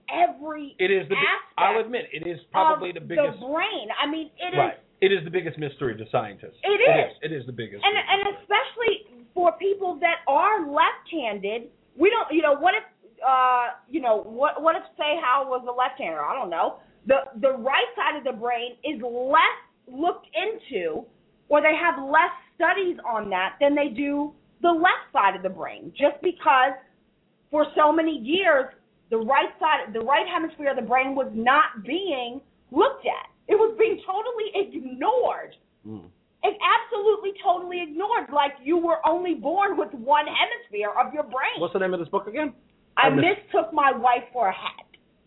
every It is the. Big, aspect I'll admit, it is probably of the biggest. the brain. I mean, it right. is. It is the biggest mystery to scientists. It It is. is. It is the biggest. And and especially for people that are left-handed, we don't. You know, what if? Uh, you know, what what if say Hal was a left-hander? I don't know. The the right side of the brain is less looked into, or they have less studies on that than they do the left side of the brain, just because for so many years the right side, the right hemisphere of the brain was not being looked at. It was being totally ignored. Mm. It absolutely totally ignored, like you were only born with one hemisphere of your brain. What's the name of this book again? I, I missed- mistook my wife for a hat.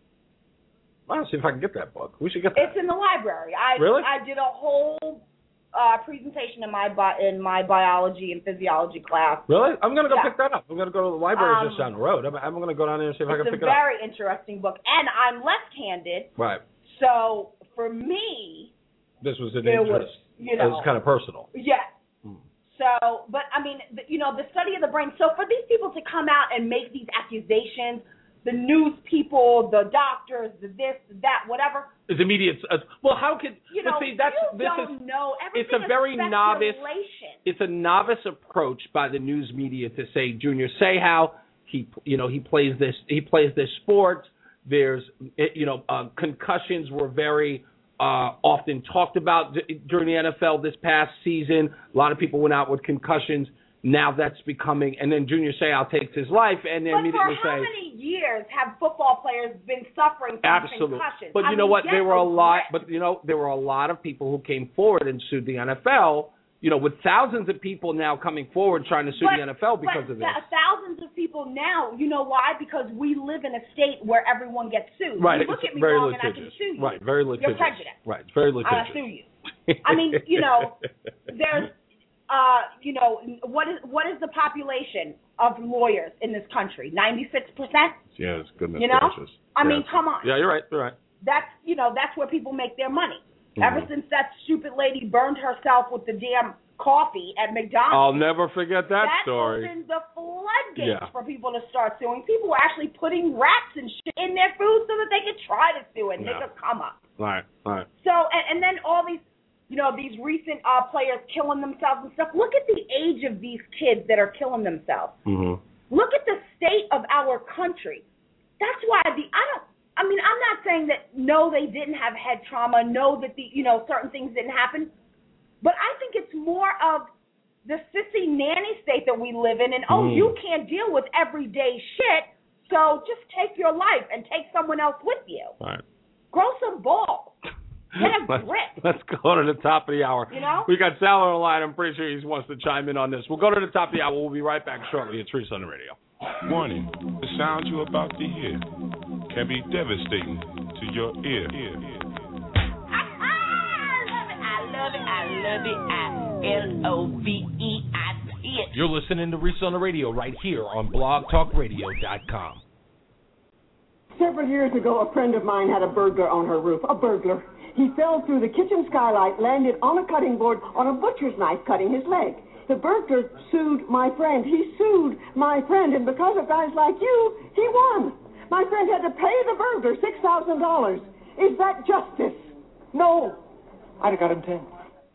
I'll see if I can get that book. We should get that. It's in the library. I Really? I did a whole uh, presentation in my bi- in my biology and physiology class. Really? I'm gonna go Yeah. pick that up. I'm gonna go to the library Um, just down the road. I'm, I'm gonna go down there and see if I can It's a pick it up. very interesting book, and I'm left-handed, Right. so for me, This was an it was, interest. you It know, was kind of personal. yeah. Hmm. So, but I mean, the, you know, the study of the brain. So for these people to come out and make these accusations, the news people, the doctors, the this, the that, whatever. It's immediate. Uh, well, how could You but know, see, that's you this don't is know. it's Everything a very is novice. speculation. It's a novice approach by the news media to say Junior Seau, he you know he plays this he plays this sport. There's you know uh, concussions were very uh, often talked about d- during the N F L this past season. A lot of people went out with concussions. Now that's becoming, and then Junior Seau takes his life, and they But immediately for how say, many years have football players been suffering from absolutely. concussions? But I you know mean, what? get There were a a lot. grip. But you know, there were a lot of people who came forward and sued the N F L. You know, with thousands of people now coming forward trying to sue But- the N F L because but of this. th- thousands of people now, you know why? Because we live in a state where everyone gets sued. Right. You look It's at me very wrong litigious. and I can sue you. Right. Very litigious. You're prejudiced. Right. It's very litigious. I sue you. I mean, you know, there's, uh, you know, what is what is the population of lawyers in this country? ninety-six percent? Yes, goodness You know? gracious. I mean, Yes. come on. Yeah, you're right. You're right. That's, you know, that's where people make their money. Mhm. Ever since that stupid lady burned herself with the damn coffee at McDonald's. I'll never forget that, that story. opened the floodgates Yeah. for people to start suing. People were actually putting rats and shit in their food so that they could try to sue and Yeah. make a come up. Right. Right. So, and, and then all these, you know, these recent uh, players killing themselves and stuff. Look at the age of these kids that are killing themselves. Mm-hmm. Look at the state of our country. That's why the I don't. I mean, I'm not saying that no, they didn't have head trauma. No, that the you know certain things didn't happen. But I think it's more of the sissy nanny state that we live in, and oh, Mm. you can't deal with everyday shit, so just take your life and take someone else with you. Right. Grow some balls. Get a let's, grip. let's go to the top of the hour. You know? We got Sal on the line. I'm pretty sure he wants to chime in on this. We'll go to the top of the hour. We'll be right back shortly. It's Reese on the Radio. Warning, the sound you're about to hear can be devastating to your ear. I love it. I love it. I L O V E. I see it. You're listening to Reese on the Radio right here on blog talk radio dot com. Several years ago, a friend of mine had a burglar on her roof. A burglar. He fell through the kitchen skylight, landed on a cutting board on a butcher's knife, cutting his leg. The burglar sued my friend. He sued my friend, and because of guys like you, he won. My friend had to pay the burglar six thousand dollars. Is that justice? No. I'd have got him ten.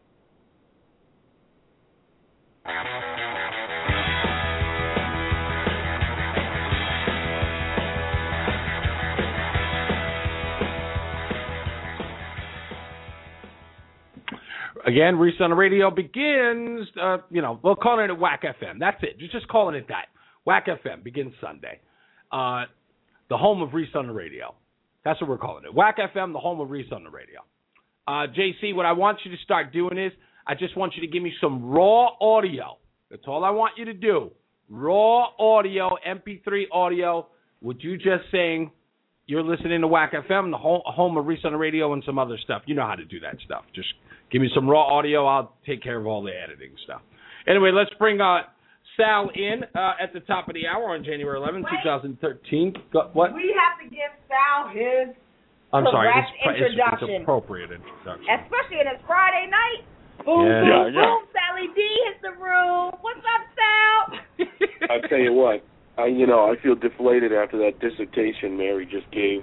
Again, Reese on the Radio begins, uh, you know, we're calling it Whack F M. That's it. You're just calling it that. Whack F M begins Sunday. Uh, the home of Reese on the Radio. That's what we're calling it. Whack F M, the home of Reese on the Radio. Uh, J C, what I want you to start doing is I just want you to give me some raw audio. That's all I want you to do. Raw audio, M P three audio. Would you just sing, you're listening to Whack F M, the home, home of Reese on the Radio, and some other stuff. You know how to do that stuff. Just give me some raw audio. I'll take care of all the editing stuff. Anyway, let's bring uh, Sal in uh, at the top of the hour on January eleventh, twenty thirteen. Go, what? We have to give Sal his I'm sorry. correct It's, it's, introduction. it's appropriate introduction. Especially in it's Friday night. Boom, Yeah. boom, Yeah, yeah. boom. Sally D hits the room. What's up, Sal? I'll tell you what. I, you know, I feel deflated after that dissertation Mary just gave.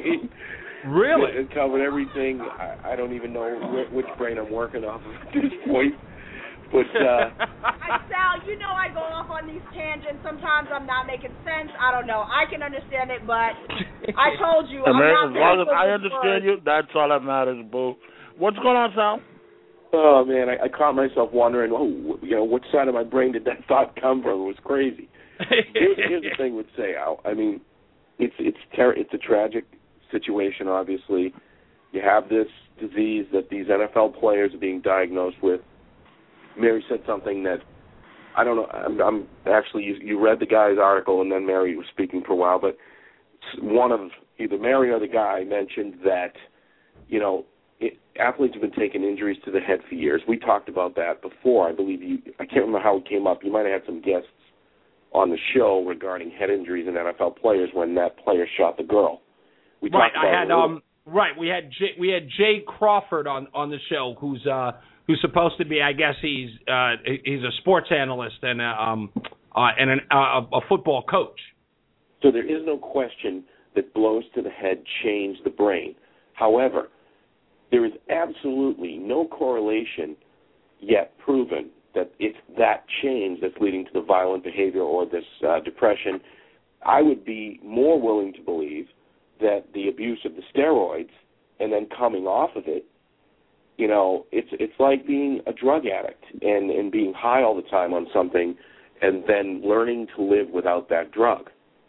Really? It, it covered everything. I, I don't even know wh- which brain I'm working off of at this point. But uh, I, Sal, you know I go off on these tangents. Sometimes I'm not making sense. I don't know. I can understand it, but I told you, I'm man, not as long as good I with understand words. you, that's all that matters, boo. What's going on, Sal? oh man, I, I caught myself wondering, oh, you know, what side of my brain did that thought come from? It was crazy. here's, here's the thing with Seau. I mean, it's it's ter- it's a tragic situation. Obviously, you have this disease that these N F L players are being diagnosed with. Mary said something that I don't know. I'm, I'm actually you, you read the guy's article, and then Mary was speaking for a while. But one of either Mary or the guy mentioned that you know it, athletes have been taking injuries to the head for years. We talked about that before. I believe you. I can't remember how it came up. You might have had some guests on the show regarding head injuries in N F L players when that player shot the girl. We right. talked about I had it um. Right. We had Jay, we had Jay Crawford on, on the show, who's uh. who's supposed to be, I guess he's uh, he's a sports analyst and a, um, uh, and an, uh, a football coach. So there is no question that blows to the head change the brain. However, there is absolutely no correlation yet proven that it's that change that's leading to the violent behavior or this uh, depression. I would be more willing to believe that the abuse of the steroids and then coming off of it, you know, it's it's like being a drug addict and, and being high all the time on something and then learning to live without that drug.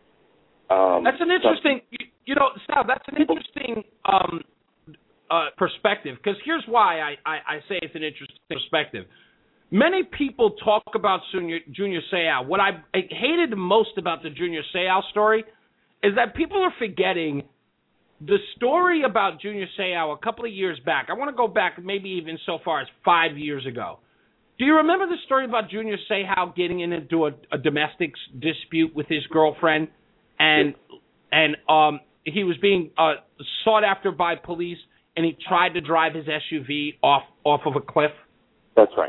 Um, that's an interesting, you, you know, Sal, that's an interesting um, uh, perspective, because here's why I, I, I say it's an interesting perspective. Many people talk about Junior, Junior Seau. What I, I hated most about the Junior Seau story is that people are forgetting the story about Junior Seau a couple of years back. I want to go back maybe even so far as five years ago. Do you remember the story about Junior Seau getting into a, a domestic dispute with his girlfriend, and and um, he was being uh, sought after by police, and he tried to drive his S U V off off of a cliff? That's right.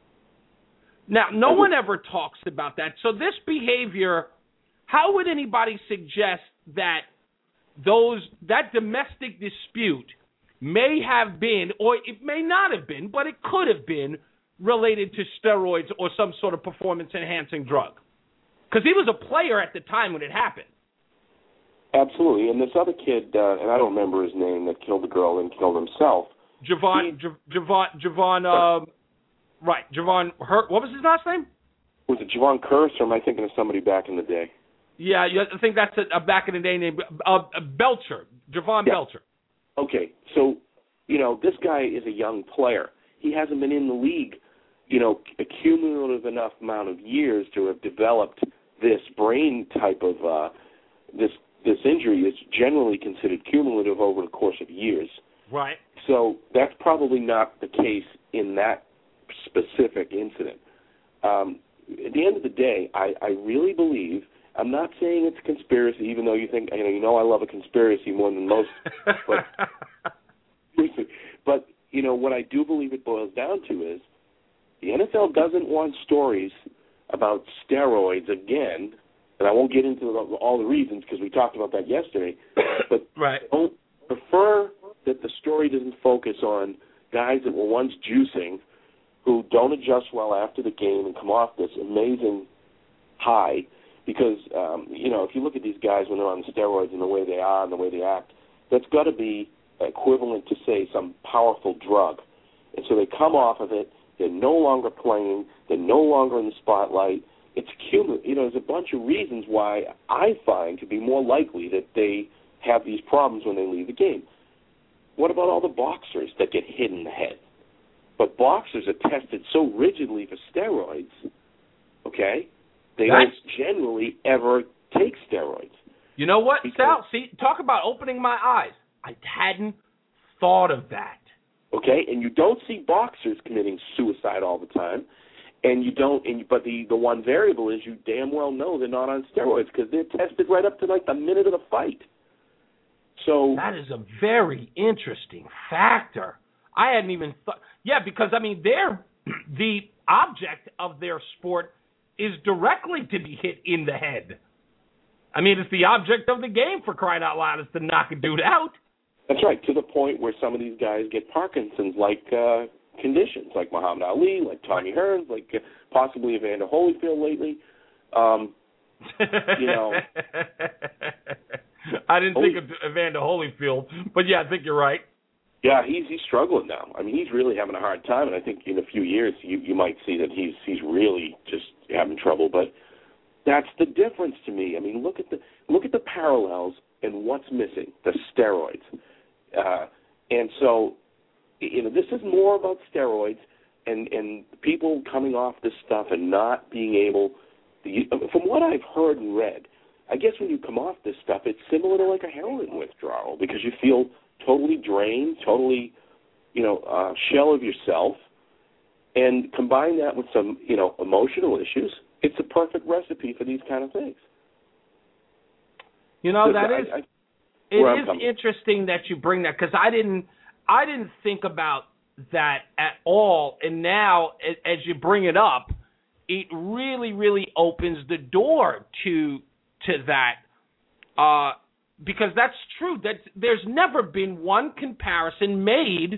Now, no one ever talks about that. So this behavior, how would anybody suggest that those that domestic dispute may have been, or it may not have been, but it could have been related to steroids or some sort of performance-enhancing drug? Because he was a player at the time when it happened. Absolutely. And this other kid, uh, and I don't remember his name, that killed the girl and killed himself. Javon, J- Javon, Javon, um, right, Javon Hurt. What was his last name? Was it Javon Curse, or am I thinking of somebody back in the day? Yeah, I think that's a, a back in the day name, uh, Belcher, Javon yeah. Belcher. Okay, so, you know, this guy is a young player. He hasn't been in the league, you know, a cumulative enough amount of years to have developed this brain type of, uh, this this injury is generally considered cumulative over the course of years. Right. So that's probably not the case in that specific incident. Um, at the end of the day, I, I really believe, I'm not saying it's a conspiracy, even though you think, you know, you know I love a conspiracy more than most, but, but, you know, what I do believe it boils down to is the N F L doesn't want stories about steroids again, and I won't get into the, all the reasons because we talked about that yesterday, but right. don't prefer that the story doesn't focus on guys that were once juicing who don't adjust well after the game and come off this amazing high. Because, um, you know, if you look at these guys when they're on steroids and the way they are and the way they act, that's got to be equivalent to, say, some powerful drug. And so they come off of it. They're no longer playing. They're no longer in the spotlight. It's cumulative. You know, there's a bunch of reasons why I find to be more likely that they have these problems when they leave the game. What about all the boxers that get hit in the head? But boxers are tested so rigidly for steroids, okay? They That's, don't generally ever take steroids. You know what, because, Sal? See, talk about opening my eyes. I hadn't thought of that. Okay, and you don't see boxers committing suicide all the time, and you don't. And but the the one variable is you damn well know they're not on steroids because they're tested right up to like the minute of the fight. So that is a very interesting factor. I hadn't even thought. Yeah, because I mean, they're the object of their sport is directly to be hit in the head. I mean, it's the object of the game, for crying out loud, is to knock a dude out. That's right, to the point where some of these guys get Parkinson's like uh, conditions, like Muhammad Ali, like Tommy Hearns, like uh, possibly Evander Holyfield lately. Um, you know, I didn't Holy- think of Evander Holyfield, but yeah, I think you're right. Yeah, he's he's struggling now. I mean, he's really having a hard time, and I think in a few years you you might see that he's he's really just having trouble. But that's the difference to me. I mean, look at the look at the parallels and what's missing: the steroids. Uh, and so, you know, this is more about steroids and and people coming off this stuff and not being able. From what I've heard and read, I guess when you come off this stuff, it's similar to like a heroin withdrawal because you feel totally drained, totally, you know, uh, shell of yourself, and combine that with some, you know, emotional issues. It's a perfect recipe for these kind of things. You know, So that I- is, I- it where I'm is coming. interesting that you bring that, because I didn't, I didn't think about that at all, and now a- as you bring it up, it really, really opens the door to to that, uh, because that's true. That there's never been one comparison made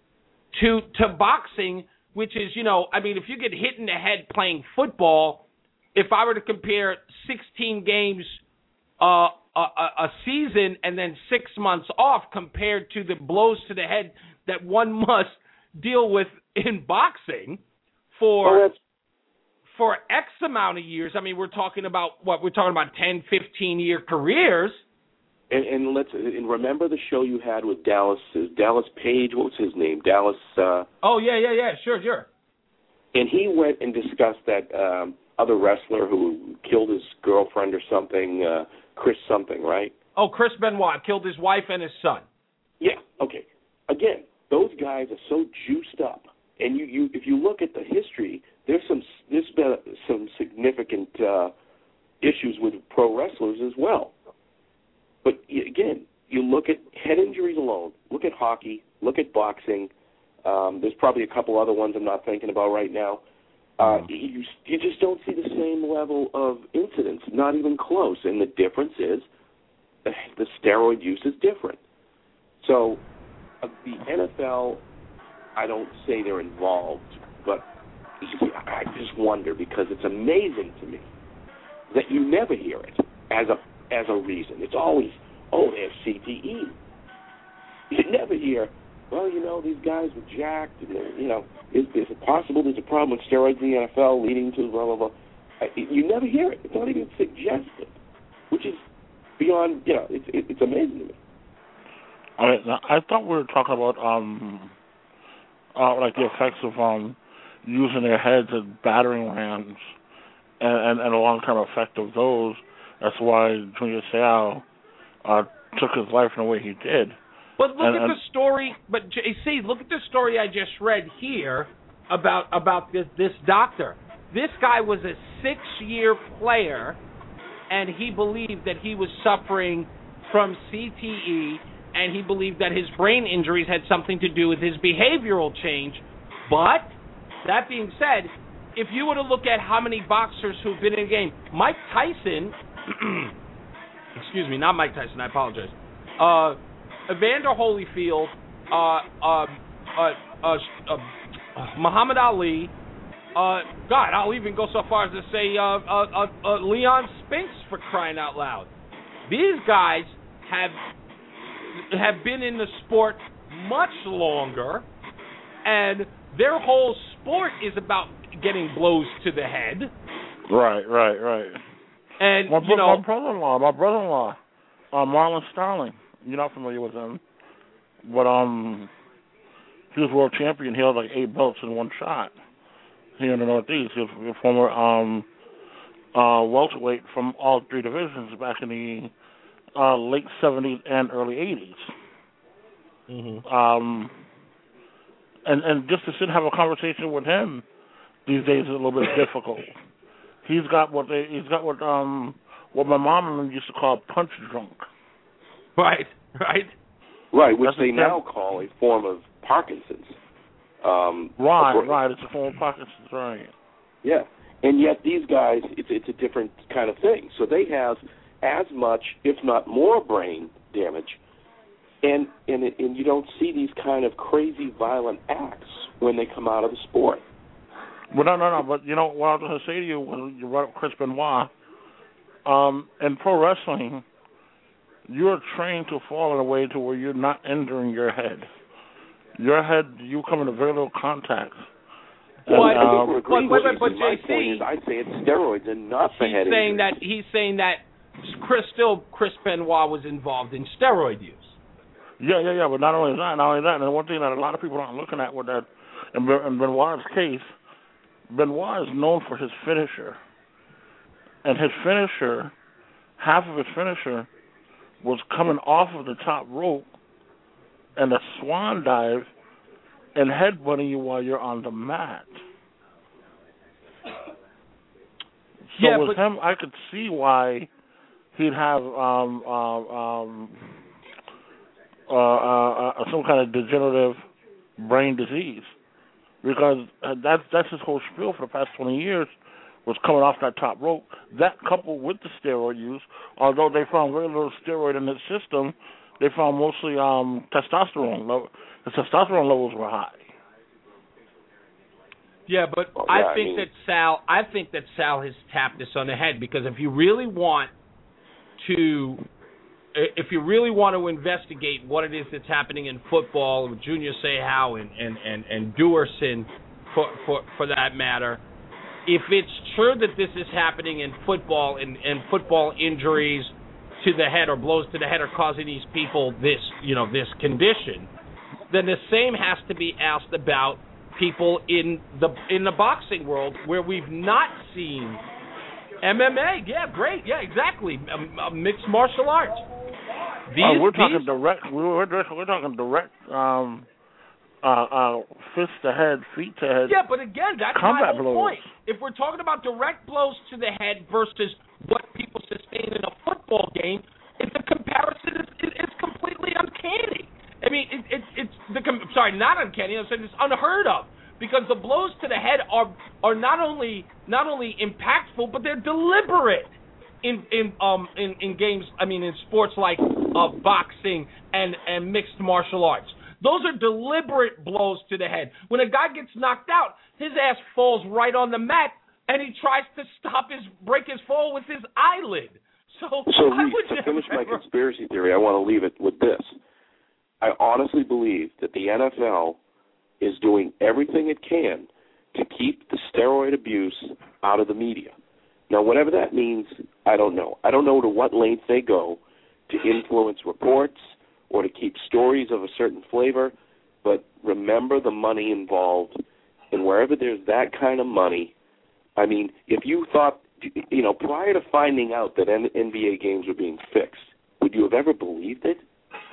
to to boxing, which is, you know, I mean, if you get hit in the head playing football, if I were to compare sixteen games uh, a, a season and then six months off compared to the blows to the head that one must deal with in boxing for Well, that's- for X amount of years. I mean, we're talking about what we're talking about ten, fifteen year careers. And, and let's and remember the show you had with Dallas Dallas Page. What was his name? Dallas. Uh, Oh yeah, yeah, yeah, sure, sure. and he went and discussed that um, other wrestler who killed his girlfriend or something, uh, Chris something, right? Oh, Chris Benoit killed his wife and his son. Yeah. Okay. Again, those guys are so juiced up, and you, you if you look at the history, there's some there's been some significant uh, issues with pro wrestlers as well. But y- again, you look at head injuries alone. Look at hockey. Look at boxing. Um, there's probably a couple other ones I'm not thinking about right now. Uh, you, you just don't see the same level of incidents, not even close. And the difference is the, the steroid use is different. So uh, the N F L, I don't say they're involved, but I just wonder because it's amazing to me that you never hear it as a as a reason. It's always, oh, they have C T E. You never hear, well, you know, these guys were jacked, and they're, you know, is, is it possible there's a problem with steroids in the N F L leading to blah, blah, blah. I, you never hear it. It's not even suggested, which is beyond, you know, it's it, it's amazing to me. I mean, I thought we were talking about um, uh, like the effects of um, using their heads as battering rams, and, and, and the long-term effect of those. That's why Junior Seau uh, took his life in the way he did. But look And- at and- the story. But J C, look at the story I just read here about about this this doctor. This guy was a six-year player, and he believed that he was suffering from C T E, and he believed that his brain injuries had something to do with his behavioral change. But that being said, if you were to look at how many boxers who've been in the game, Mike Tyson, excuse me, not Mike Tyson, I apologize. Uh, Evander Holyfield, uh, uh, uh, uh, uh, Muhammad Ali, uh, God, I'll even go so far as to say uh, uh, uh, uh, Leon Spinks, for crying out loud. These guys have have been in the sport much longer, and their whole sport is about getting blows to the head. Right, right, right. And my, you know, my brother-in-law, my brother-in-law, uh, Marlon Starling. You're not familiar with him, but um, he was world champion. He held like eight belts in one shot here in the Northeast. He was a former um, uh, welterweight from all three divisions back in the uh, late seventies and early eighties. Mm-hmm. Um, and and just to sit and have a conversation with him these days is a little bit difficult. He's got what they he's got what um what my mom and them used to call punch drunk. Right, right, right. Which That's they a now term. call a form of Parkinson's. Um, Right, of- right. It's a form of Parkinson's, right. Yeah, and yet these guys, it's it's a different kind of thing. So they have as much, if not more, brain damage, and and it, and you don't see these kind of crazy, violent acts when they come out of the sport. Well, no, no, no. But you know what I was going to say to you when you brought up Chris Benoit. Um, in pro wrestling, you're trained to fall in a way to where you're not injuring your head. Your head, you come into very little contact. Well, But, um, but, but, but, but my J C, point is, I'd say it's steroids and not the he's head saying injury. that he's saying that Chris still Chris Benoit was involved in steroid use. Yeah, yeah, yeah. But not only that, not only that, and one thing that a lot of people aren't looking at with that, in, Ben- in Benoit's case, Benoit is known for his finisher, and his finisher, half of his finisher, was coming off of the top rope and a swan dive and headbutting you while you're on the mat. So Yeah, with but- him, I could see why he'd have um, um, um, uh, uh, uh, some kind of degenerative brain disease, because uh, that's that's his whole spiel for the past twenty years, was coming off that top rope. That coupled with the steroid use, although they found very little steroid in his system, they found mostly um, testosterone. Level. The testosterone levels were high. Yeah, but Well, I yeah, I think mean- that Sal, I think that Sal has tapped this on the head, because if you really want to, if you really want to investigate what it is that's happening in football with Junior Seau and and and, and Duerson, for, for for that matter, if it's true that this is happening in football and and football injuries to the head or blows to the head are causing these people this you know this condition, then the same has to be asked about people in the in the boxing world where we've not seen M M A. Yeah, great. Yeah, exactly. Um, uh, mixed martial arts. These, uh, we're talking these, direct. We're, we're we're talking direct. Um, uh, uh, fist to head, feet to head. yeah, but again, that's combat my whole blows. point. If we're talking about direct blows to the head versus what people sustain in a football game, it's a comparison. Is, is, is completely uncanny. I mean, it, it, it's the sorry, not uncanny. I'm saying it's unheard of, because the blows to the head are are not only not only impactful, but they're deliberate in in um in, in games. I mean, in sports like uh, boxing and and mixed martial arts. Those are deliberate blows to the head. When a guy gets knocked out, his ass falls right on the mat, and he tries to stop his break his fall with his eyelid. So, So, I Reese, would to never finish my ever- conspiracy theory, I want to leave it with this. I honestly believe that the N F L is doing everything it can to keep the steroid abuse out of the media. Now, whatever that means, I don't know. I don't know to what length they go to influence reports or to keep stories of a certain flavor, but remember the money involved, and wherever there's that kind of money, I mean, if you thought, you know, prior to finding out that N B A games were being fixed, would you have ever believed it?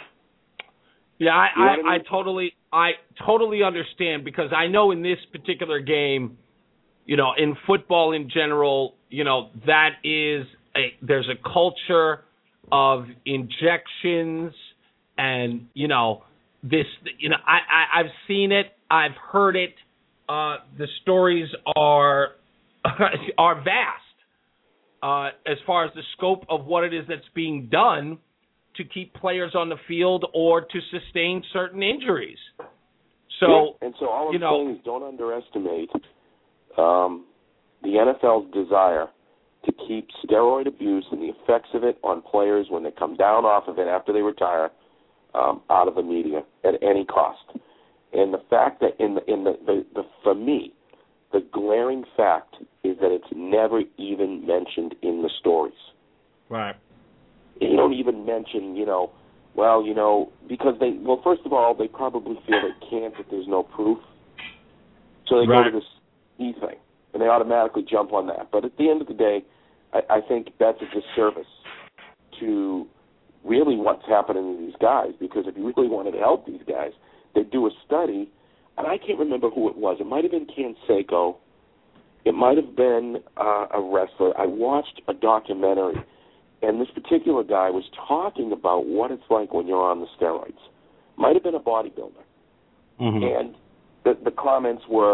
Yeah, I, You know I, what I I mean? totally, I totally understand, because I know in this particular game, you know, in football in general, you know, that is a, there's a culture of injections, and you know, this, you know, I, I I've seen it, I've heard it. Uh, the stories are are vast uh, as far as the scope of what it is that's being done to keep players on the field or to sustain certain injuries. So, yeah. And so all I'm you know, saying is don't underestimate um, the N F L's desire to keep steroid abuse and the effects of it on players when they come down off of it after they retire um, out of the media at any cost. And the fact that in the in the, the, the for me, the glaring fact is that it's never even mentioned in the stories. right. You don't even mention, you know, well, you know, because they, well, first of all, they probably feel they can't if there's no proof. So they Right. go to this E thing, and they automatically jump on that. But at the end of the day, I, I think that's a disservice to really what's happening to these guys, because if you really wanted to help these guys, they'd do a study, and I can't remember who it was. It might have been Canseco. It might have been uh, a wrestler. I watched a documentary, and this particular guy was talking about what it's like when you're on the steroids. Might have been a bodybuilder. Mm-hmm. And the, the comments were,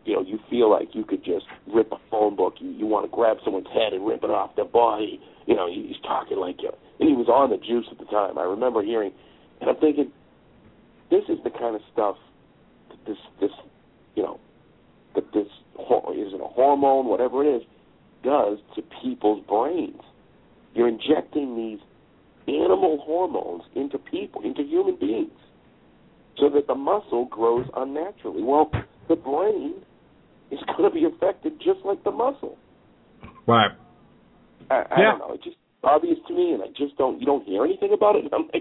you know, you feel like you could just rip a phone book. You, you want to grab someone's head and rip it off their body. You know, he's talking like, you know, and he was on the juice at the time. I remember hearing, and I'm thinking, this is the kind of stuff that this, this, you know, that this, is it a hormone, whatever it is, does to people's brains. You're injecting these animal hormones into people, into human beings, so that the muscle grows unnaturally. Well, the brain is going to be affected just like the muscle. Right. I, I yeah. don't know. It's just obvious to me, and I just don't. You don't hear anything about it. And I'm like,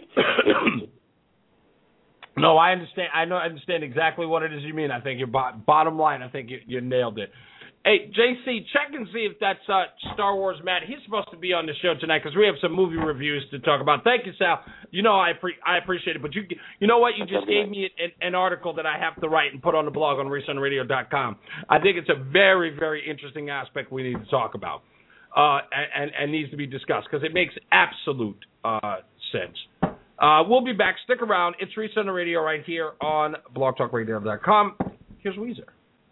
no, I understand. I know. I understand exactly what it is you mean. I think your bo- bottom line. I think you, you nailed it. Hey, J C, check and see if that's uh, Star Wars Matt. He's supposed to be on the show tonight because we have some movie reviews to talk about. Thank you, Sal. You know I pre- I appreciate it. But you you know what? You just gave me an, an article that I have to write and put on the blog on Reason Radio dot com. I think it's a very, very interesting aspect we need to talk about uh, and, and needs to be discussed because it makes absolute uh, sense. Uh, we'll be back. Stick around. It's Reason Radio right here on blog talk radio dot com. Here's Weezer.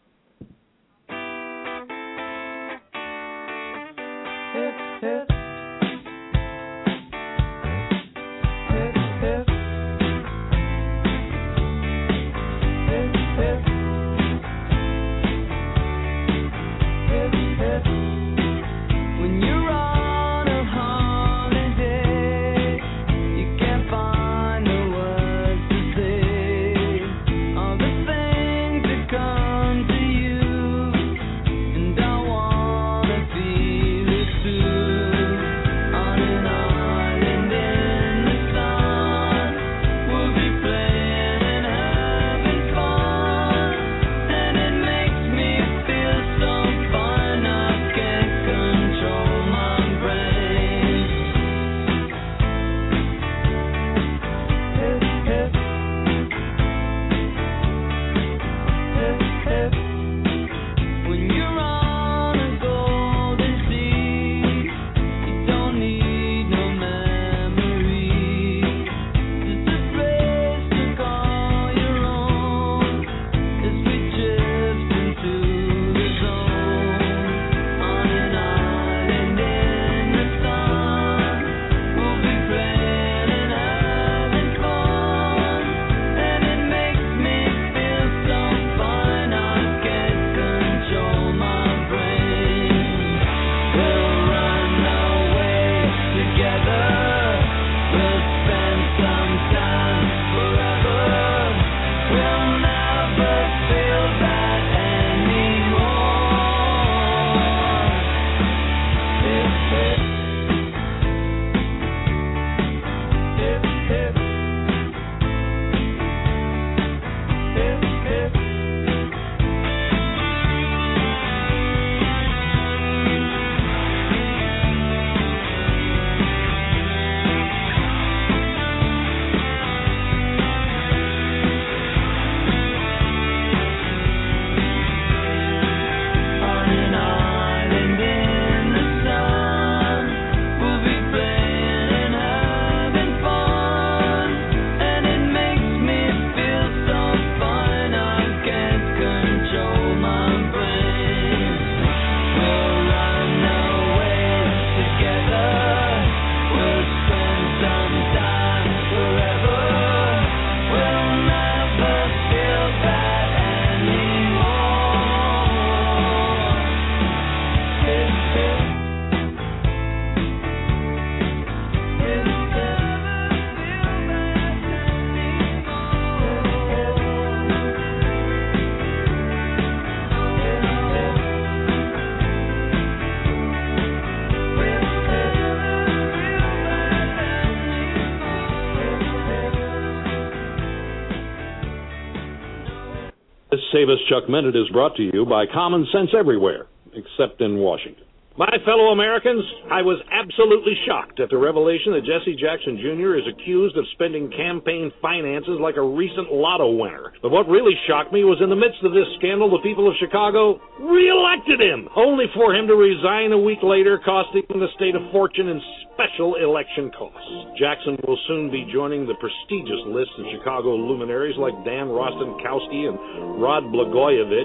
Save Us Chuck Minute is brought to you by Common Sense Everywhere, except in Washington. My fellow Americans, I was absolutely shocked at the revelation that Jesse Jackson Junior is accused of spending campaign finances like a recent lotto winner. But what really shocked me was in the midst of this scandal, the people of Chicago reelected him, only for him to resign a week later, costing the state a fortune in special election costs. Jackson will soon be joining the prestigious list of Chicago luminaries like Dan Rostenkowski and Rod Blagojevich.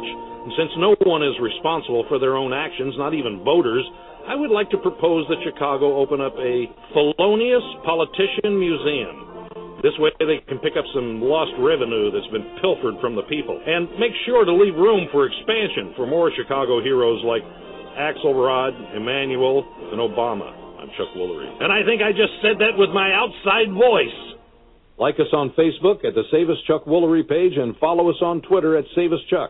And since no one is responsible for their own actions, not even voters, I would like to propose that Chicago open up a felonious politician museum. This way they can pick up some lost revenue that's been pilfered from the people. And make sure to leave room for expansion for more Chicago heroes like Axelrod, Emanuel, and Obama. I'm Chuck Woolery. And I think I just said that with my outside voice. Like us on Facebook at the Save Us Chuck Woolery page and follow us on Twitter at Save Us Chuck.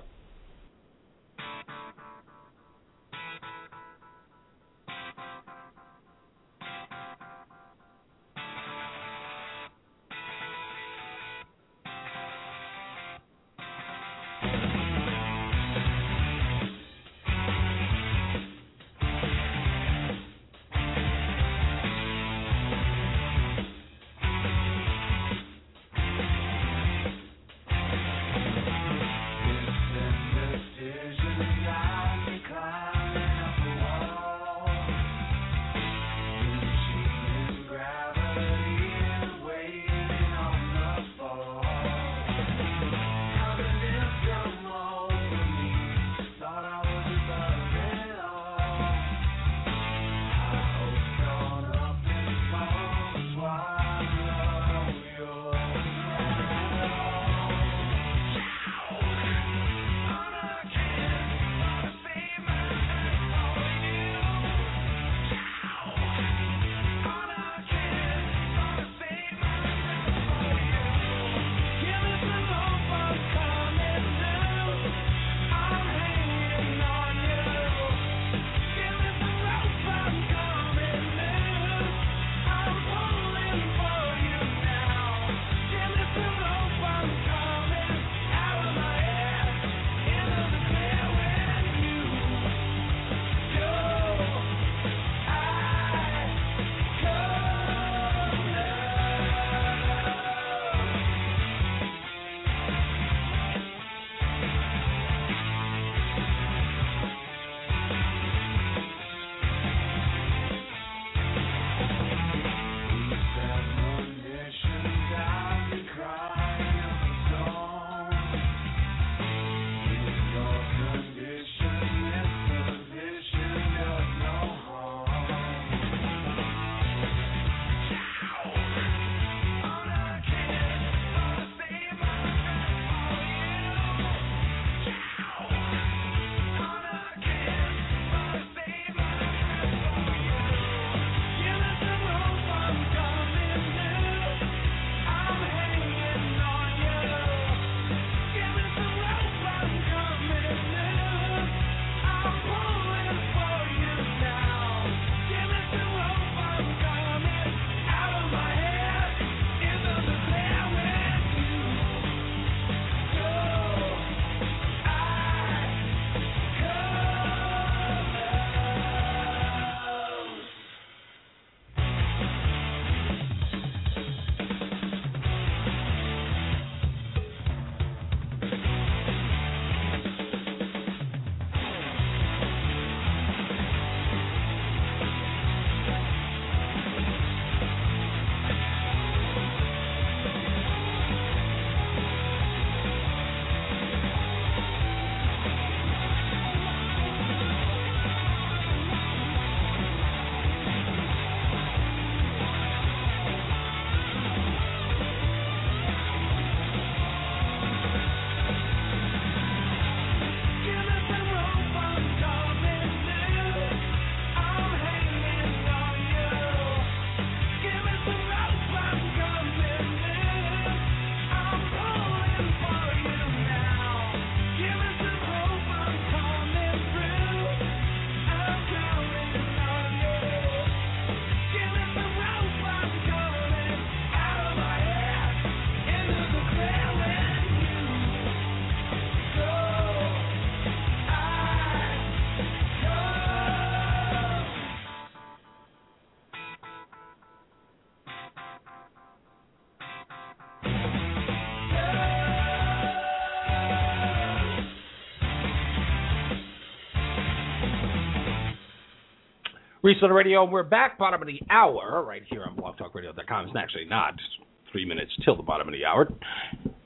Reese on the radio, and we're back, bottom of the hour, right here on blog talk radio dot com. It's actually not. It's three minutes till the bottom of the hour.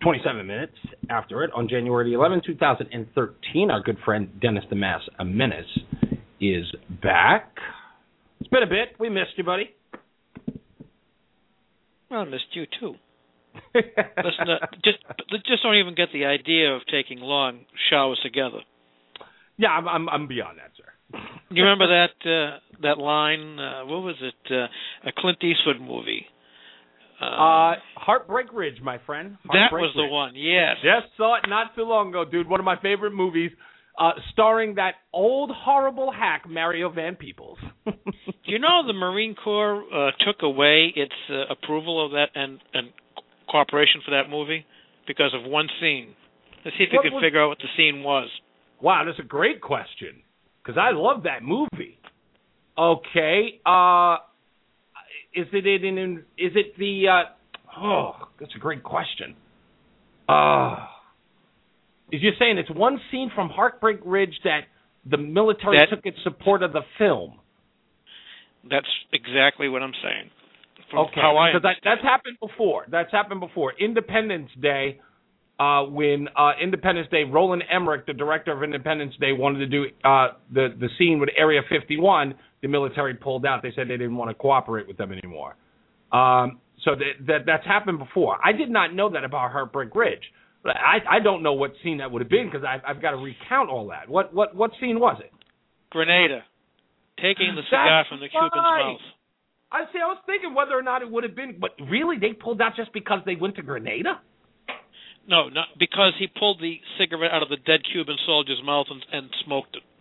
twenty-seven minutes after it, on January eleventh, twenty thirteen, our good friend Dennis the Mass a Menace is back. It's been a bit. We missed you, buddy. Well, I missed you, too. Listen, uh, just just don't even get the idea of taking long showers together. Yeah, I'm I'm, I'm beyond that, sir. You remember that uh, that line? Uh, what was it? Uh, a Clint Eastwood movie. Uh, uh, Heartbreak Ridge, my friend. That Heartbreak was the Ridge. one. Yes. Yes, saw it not too long ago, dude. One of my favorite movies, uh, starring that old horrible hack Mario Van Peebles. You know, the Marine Corps uh, took away its uh, approval of that and and cooperation for that movie because of one scene. Let's see if you What can was- figure out what the scene was. Wow, that's a great question, because I love that movie. Okay, uh, is it in, in is it the, uh, oh, that's a great question. Uh, is you saying it's one scene from Heartbreak Ridge that the military That- took in support of the film? That's exactly what I'm saying. From Okay, how I because that, understand that's happened before. That's happened before. Independence Day, uh, when uh, Independence Day, Roland Emmerich, the director of Independence Day, wanted to do uh, the the scene with Area fifty-one. The military pulled out. They said they didn't want to cooperate with them anymore. Um, so that, that that's happened before. I did not know that about Heartbreak Ridge. But I I don't know what scene that would have been because I've I've got to recount all that. What what what scene was it? Grenada. Taking the cigar That's from the Cuban's right. mouth. I see. I was thinking whether or not it would have been, but really, they pulled out just because they went to Grenada? No, not because he pulled the cigarette out of the dead Cuban soldier's mouth and, and smoked it.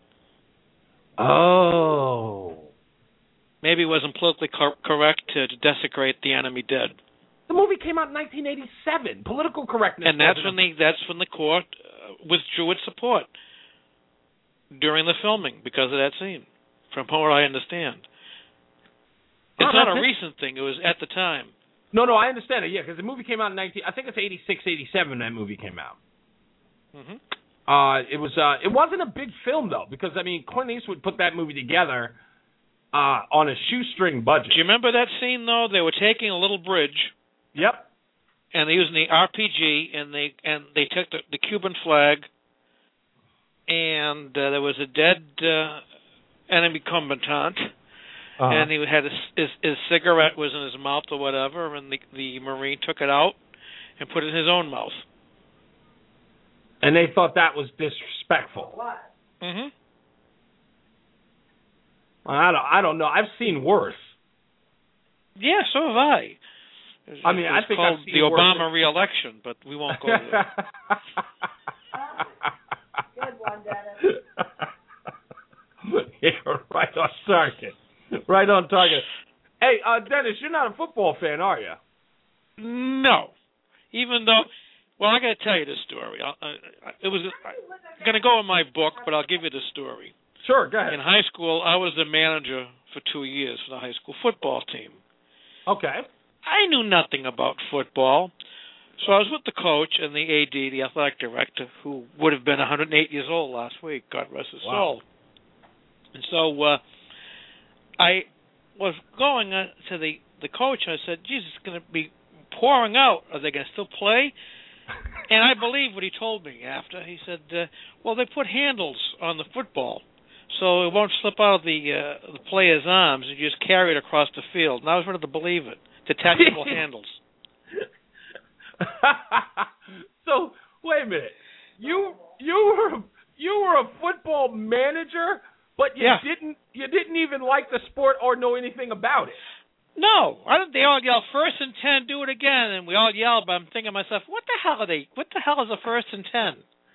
Oh. Maybe it wasn't politically cor- correct to, to desecrate the enemy dead. The movie came out in nineteen eighty-seven. Political correctness. And that's wasn't when the that's when the court uh, withdrew its support during the filming because of that scene, from what I understand. It's Oh, not that's a it. recent thing. It was at the time. No, no, I understand it. Yeah, because the movie came out in nineteen. I think it's eighty-six, eighty-seven. That movie came out. Mm-hmm. Uh, it was. Uh, it wasn't a big film though, because I mean, Clint Eastwood put that movie together uh, on a shoestring budget. Do you remember that scene though? They were taking a little bridge. Yep. And they using the R P G, and they and they took the, the Cuban flag, and uh, there was a dead uh, enemy combatant. Uh-huh. And he had his, his his cigarette was in his mouth or whatever, and the the Marine took it out and put it in his own mouth. And they thought that was disrespectful. Mm-hmm. I don't. I don't know. I've seen worse. Yeah, so have I. It's, I mean, it's I think called I've seen the worse. Obama re-election, but we won't go there. Good one, Dennis. Yeah, right on target. Right on target. Hey, uh, Dennis, you're not a football fan, are you? No, even though. Well, I got to tell you this story. I, I, it was I'm going to go in my book, but I'll give you the story. Sure, go ahead. In high school, I was the manager for two years for the high school football team. Okay. I knew nothing about football, so I was with the coach and the A D, the athletic director, who would have been one hundred eight years old last week, God rest his Wow. soul. And so uh, I was going uh, to the, the coach, and I said, Jesus, it's going to be pouring out. Are they going to still play? And I believe what he told me after. He said, uh, well, they put handles on the football, so it won't slip out of the, uh, the player's arms, and you just carry it across the field. And I was ready to believe it. Detachable handles. So wait a minute. You you were you were a football manager, but you Yeah. didn't you didn't even like the sport or know anything about it. No, I don't. They all yell first and ten, do it again, and we all yell. But I'm thinking to myself, what the hell are they? What the hell is a first and ten?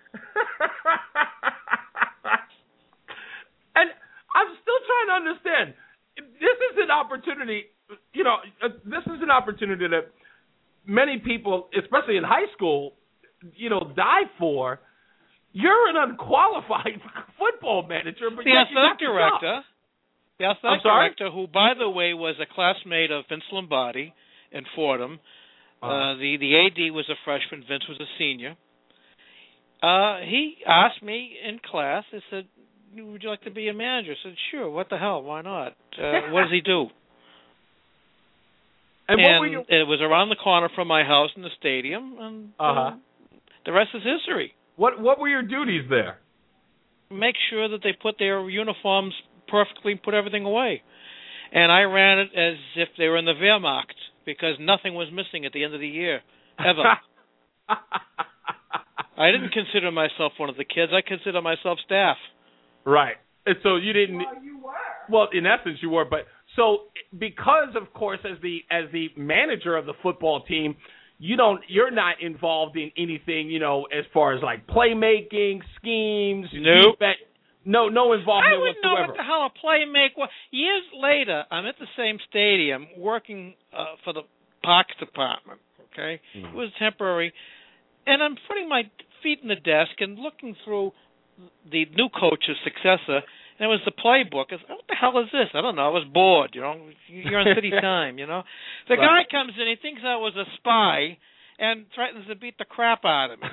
And I'm still trying to understand. This is an opportunity. You know, uh, this is an opportunity that many people, especially in high school, you know, die for. You're an unqualified football manager, but The yet you got athletic the job. director, the I'm athletic sorry? director, who, by the way, was a classmate of Vince Lombardi in Fordham. Uh, Uh, the the A D was a freshman. Vince was a senior. Uh, he asked me in class. He said, "Would you like to be a manager?" I said, "Sure. What the hell? Why not? Uh, what does he do?" And, and what were you? It was around the corner from my house in the stadium, and Uh-huh. uh, the rest is history. What What were your duties there? Make sure that they put their uniforms perfectly, put everything away. And I ran it as if they were in the Wehrmacht, because nothing was missing at the end of the year, ever. I didn't consider myself one of the kids. I consider myself staff. Right. And so you didn't. Well, you were. Well, in essence, you were. But so because, of course, as the as the manager of the football team, you don't. You're not involved in anything, you know, as far as like playmaking, schemes. Nope. Defense. No, no involvement I wouldn't know whatsoever. what the hell a play make was. Years later, I'm at the same stadium working uh, for the parks department. Okay, Mm. it was temporary, and I'm putting my feet in the desk and looking through the new coach's successor, and it was the playbook. I said, what the hell is this? I don't know. I was bored. You know, you're on city time. You know, the Right. guy comes in. He thinks I was a spy and threatens to beat the crap out of me.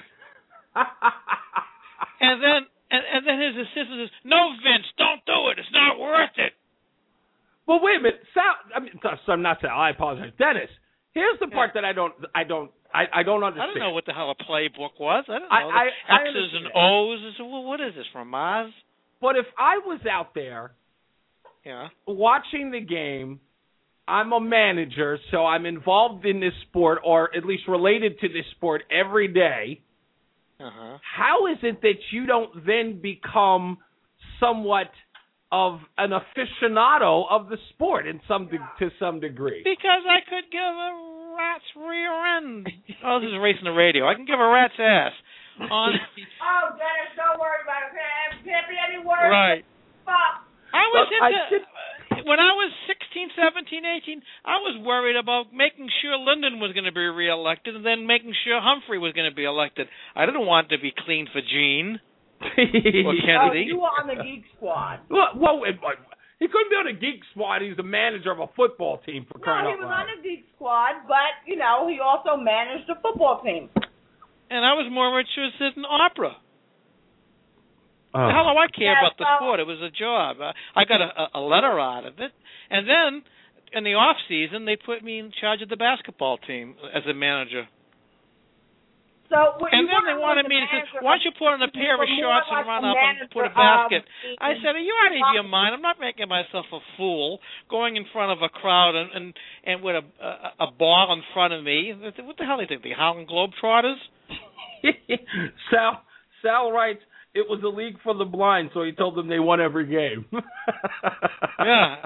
and then. And, and then his assistant says, "No, Vince, don't do it. It's not worth it." Well, wait a minute, Sal. I mean, so I'm not Sal. I apologize, Dennis. Here's the part that I don't, I don't, I, I don't I understand. don't know what the hell a playbook was. I don't know. I- I- the I X's and understand. O's. I said, well, what is this, from Mars? But if I was out there Yeah. watching the game, I'm a manager, so I'm involved in this sport, or at least related to this sport every day. Uh-huh. How is it that you don't then become somewhat of an aficionado of the sport in some de- to some degree? Because I could give a rat's rear end. Oh, this is racing the radio. I can give a rat's ass. On Oh, Dennis, don't worry about it. Can't, can't be any worse. Right. Fuck. I was Look, I into, should- when I was sixteen, seventeen, eighteen, I was worried about making sure Lyndon was going to be reelected and then making sure Humphrey was going to be elected. I didn't want to be clean for Gene or Oh, Kennedy. you were on the Geek Squad. Well, well, it- he couldn't be on a geek squad. He's the manager of a football team, for No, crying he out was loud. on the Geek Squad, but, you know, he also managed the football team. And I was more interested in opera. Oh. The hell do I care Yeah, about the so- sport? It was a job. I, I got a, a letter out of it. And then, in the off season, they put me in charge of the basketball team as a manager. So, what And you then they weren't wanted the me to say, manager why don't you of- put on a you pair of were more shorts and like run the up and put a manager basket? of I said, are you out of your mind? I'm not making myself a fool going in front of a crowd and and, and with a, a a ball in front of me. What the hell do you think, the Harlem Globetrotters? Sal Sal writes, it was a league for the blind, so he told them they won every game. Yeah.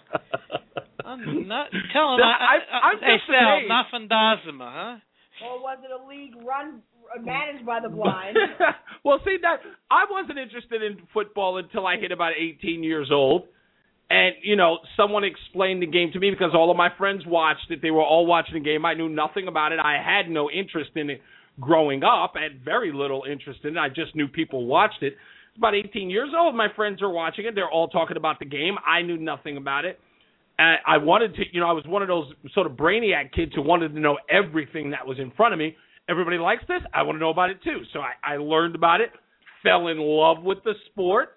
I'm not telling. No, I, I, I- I'm hey, just Sal, amazed. not Fandazima, huh? Or was it a league run, managed by the blind? Well, see, that I wasn't interested in football until I hit about eighteen years old. And, you know, someone explained the game to me because all of my friends watched it. They were all watching the game. I knew nothing about it. I had no interest in it growing up. I had very little interest in it. I just knew people watched it. About eighteen years old, my friends are watching it. They're all talking about the game. I knew nothing about it. Uh, I wanted to, you know, I was one of those sort of brainiac kids who wanted to know everything that was in front of me. Everybody likes this. I want to know about it too. So I, I learned about it, fell in love with the sport,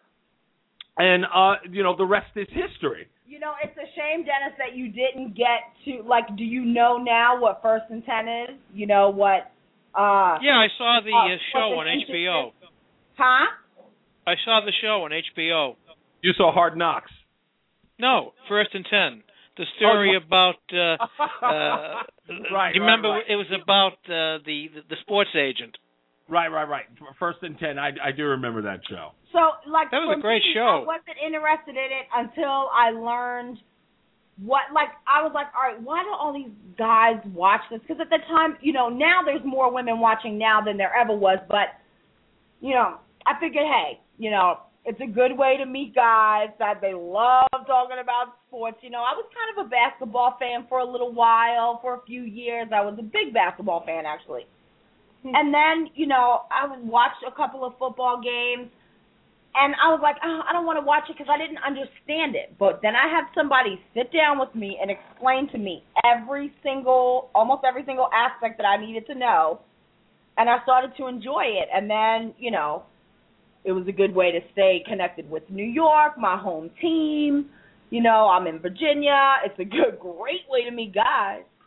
and, uh, you know, the rest is history. You know, it's a shame, Dennis, that you didn't get to, like, do you know now what First and Ten is? You know what? Uh, Yeah, I saw the uh, uh, show what's on H B O. Huh? I saw the show on H B O. You saw Hard Knocks. No, First and Ten. The story Oh, about. Uh, uh, Right, do you remember? right, right. It was about uh, the, the the sports agent. Right, right, right. First and Ten. I, I do remember that show. So, like, That was for a great me, show. I wasn't interested in it until I learned what, like, I was like, all right, why do all these guys watch this? Because at the time, you know, now there's more women watching now than there ever was, but, you know, I figured, hey, you know, it's a good way to meet guys that they love talking about sports. You know, I was kind of a basketball fan for a little while, for a few years. I was a big basketball fan, actually. Hmm. And then, you know, I would watch a couple of football games, and I was like, oh, I don't want to watch it because I didn't understand it. But then I had somebody sit down with me and explain to me every single, almost every single aspect that I needed to know, and I started to enjoy it. And then, you know, it was a good way to stay connected with New York, my home team. You know, I'm in Virginia. It's a good, great way to meet guys.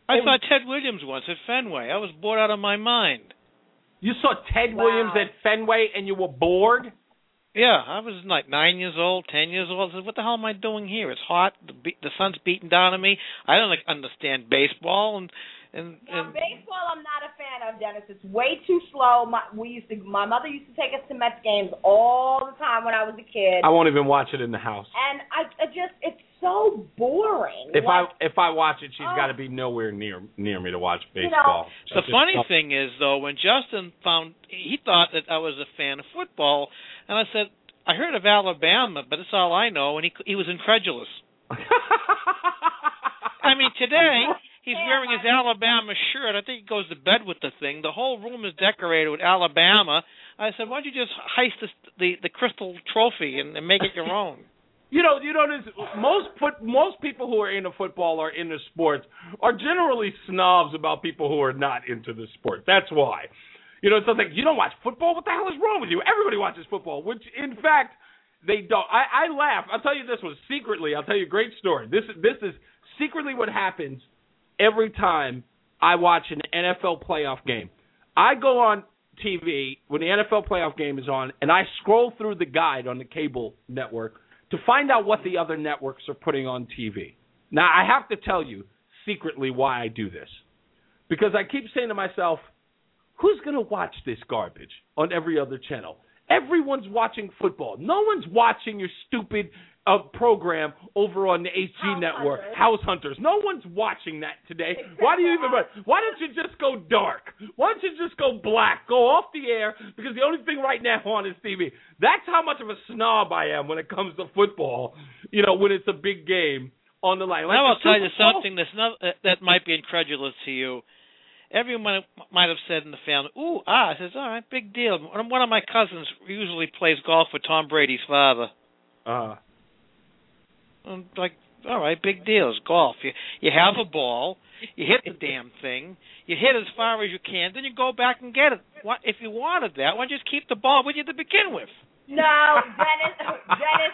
I saw Ted Williams once at Fenway. I was bored out of my mind. You saw Ted Wow. Williams at Fenway and you were bored? Yeah, I was like nine years old, ten years old. I said, what the hell am I doing here? It's hot. The, be- the sun's beating down on me. I don't like, understand baseball. And, and, Now, and baseball, I'm not a fan of, Dennis. It's way too slow. My we used to, my mother used to take us to Mets games all the time when I was a kid, I won't even watch it in the house. and I, I just it's so boring. If like, I if I watch it, she's Oh. got to be nowhere near near me to watch You know, baseball. the That's just funny tough. thing is, though, when Justin found, he thought that I was a fan of football, and I said, I heard of Alabama, but that's all I know, and he he was incredulous. I mean, today, he's wearing his Alabama shirt. I think he goes to bed with the thing. The whole room is decorated with Alabama. I said, why don't you just heist the the, the crystal trophy and, and make it your own? You know, you know, this, most foot, most people who are into football or into sports are generally snobs about people who are not into the sport. That's why. You know, it's like, you don't watch football? What the hell is wrong with you? Everybody watches football, which, in fact, they don't. I, I laugh. I'll tell you this one secretly. I'll tell you a great story. This, this is secretly what happens every time I watch an N F L playoff game. I go on T V when the N F L playoff game is on, and I scroll through the guide on the cable network to find out what the other networks are putting on T V. Now, I have to tell you secretly why I do this. Because I keep saying to myself, who's going to watch this garbage on every other channel? Everyone's watching football. No one's watching your stupid uh, program over on the H G House Network, Hunters. House Hunters. No one's watching that today. Why do you even? Why don't you just go dark? Why don't you just go black? Go off the air, because the only thing right now on is T V. That's how much of a snob I am when it comes to football. You know, when it's a big game on the line. Like Now I'll the tell you Super Bowl. something that's not, that, that might be incredulous to you. Everyone might have said in the family, ooh, ah, I says, all right, big deal. One of my cousins usually plays golf with Tom Brady's father. Uh, I'm like, all right, big deal. It's golf. You, you have a ball, you hit the damn thing, you hit as far as you can, then you go back and get it. What, if you wanted that, why don't you just keep the ball with you to begin with? No, Dennis, Dennis.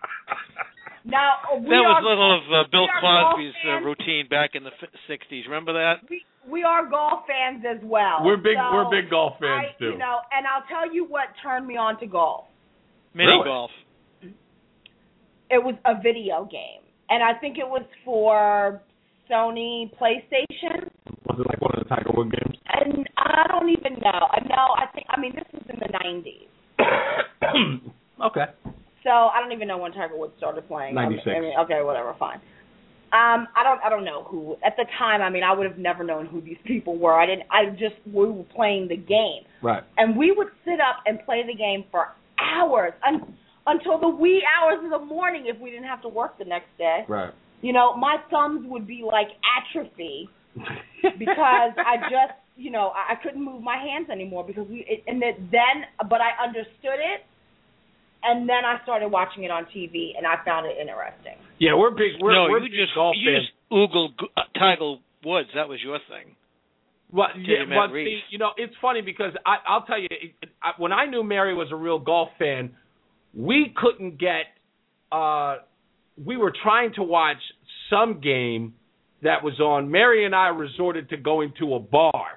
No, we that was are, a little of uh, Bill we are golf Cosby's uh, fans. routine back in the sixties. Remember that? We, we are golf fans as well. We're big. So we're big golf fans I, too. You know, and I'll tell you what turned me on to golf. Mini Really? golf. It was a video game, and I think it was for Sony PlayStation. Was it like one of the Tiger Woods games? And I don't even know. I know. I think. I mean, this was in the nineties. Okay. So I don't even know when Tiger Woods started playing. ninety-six. I mean, okay, whatever, fine. Um, I don't, I don't know who at the time. I mean, I would have never known who these people were. I didn't. I just we were playing the game, Right. and we would sit up and play the game for hours un, until the wee hours of the morning if we didn't have to work the next day. Right. You know, my thumbs would be like atrophy because I just, you know, I, I couldn't move my hands anymore because we. It, and that then, but I understood it. And then I started watching it on T V, and I found it interesting. Yeah, we're big. We're, no, we're you big just golf you fans. just Googled uh, Tiger Woods. That was your thing. Well, Till yeah, you met but Reese. see, you know, it's funny because I, I'll tell you, it, it, I, when I knew Mary was a real golf fan, we couldn't get. Uh, we were trying to watch some game that was on. Mary and I resorted to going to a bar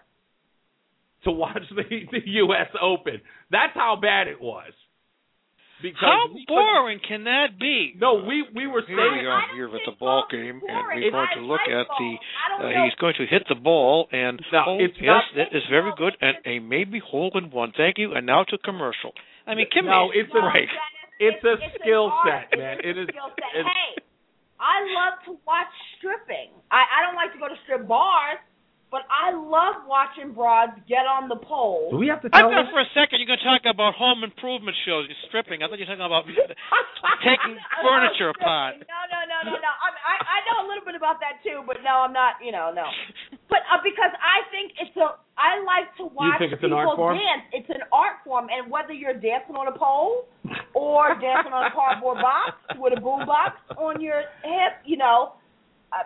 to watch the, the U S Open. That's how bad it was. Because How we couldn't- boring can that be? No, we we were Here saying we I are don't here at the think ball golf game, is and boring. we're going I to look like at the. golf. I don't Uh, know. he's going to hit the ball, and No, oh, it's yes, not- that is very good, and a maybe hole in one. Thank you. And now to commercial. I mean, give No, me it's a No, break. Dennis, It's a an skill art. set, man. It's It a is- skill set. it's- Hey, I love to watch stripping. I, I don't like to go to strip bars, but I love watching broads get on the pole. Do we have to I tell thought them? for a second you're going to talk about home improvement shows. You're stripping. I thought you were talking about taking furniture apart. No, no, no, no, no. I, I I know a little bit about that too, but no, I'm not. You know, no. But uh, because I think it's a, I like to watch think it's an people art form? dance. It's an art form, and whether you're dancing on a pole or dancing on a cardboard box with a boom box on your hip, you know, I,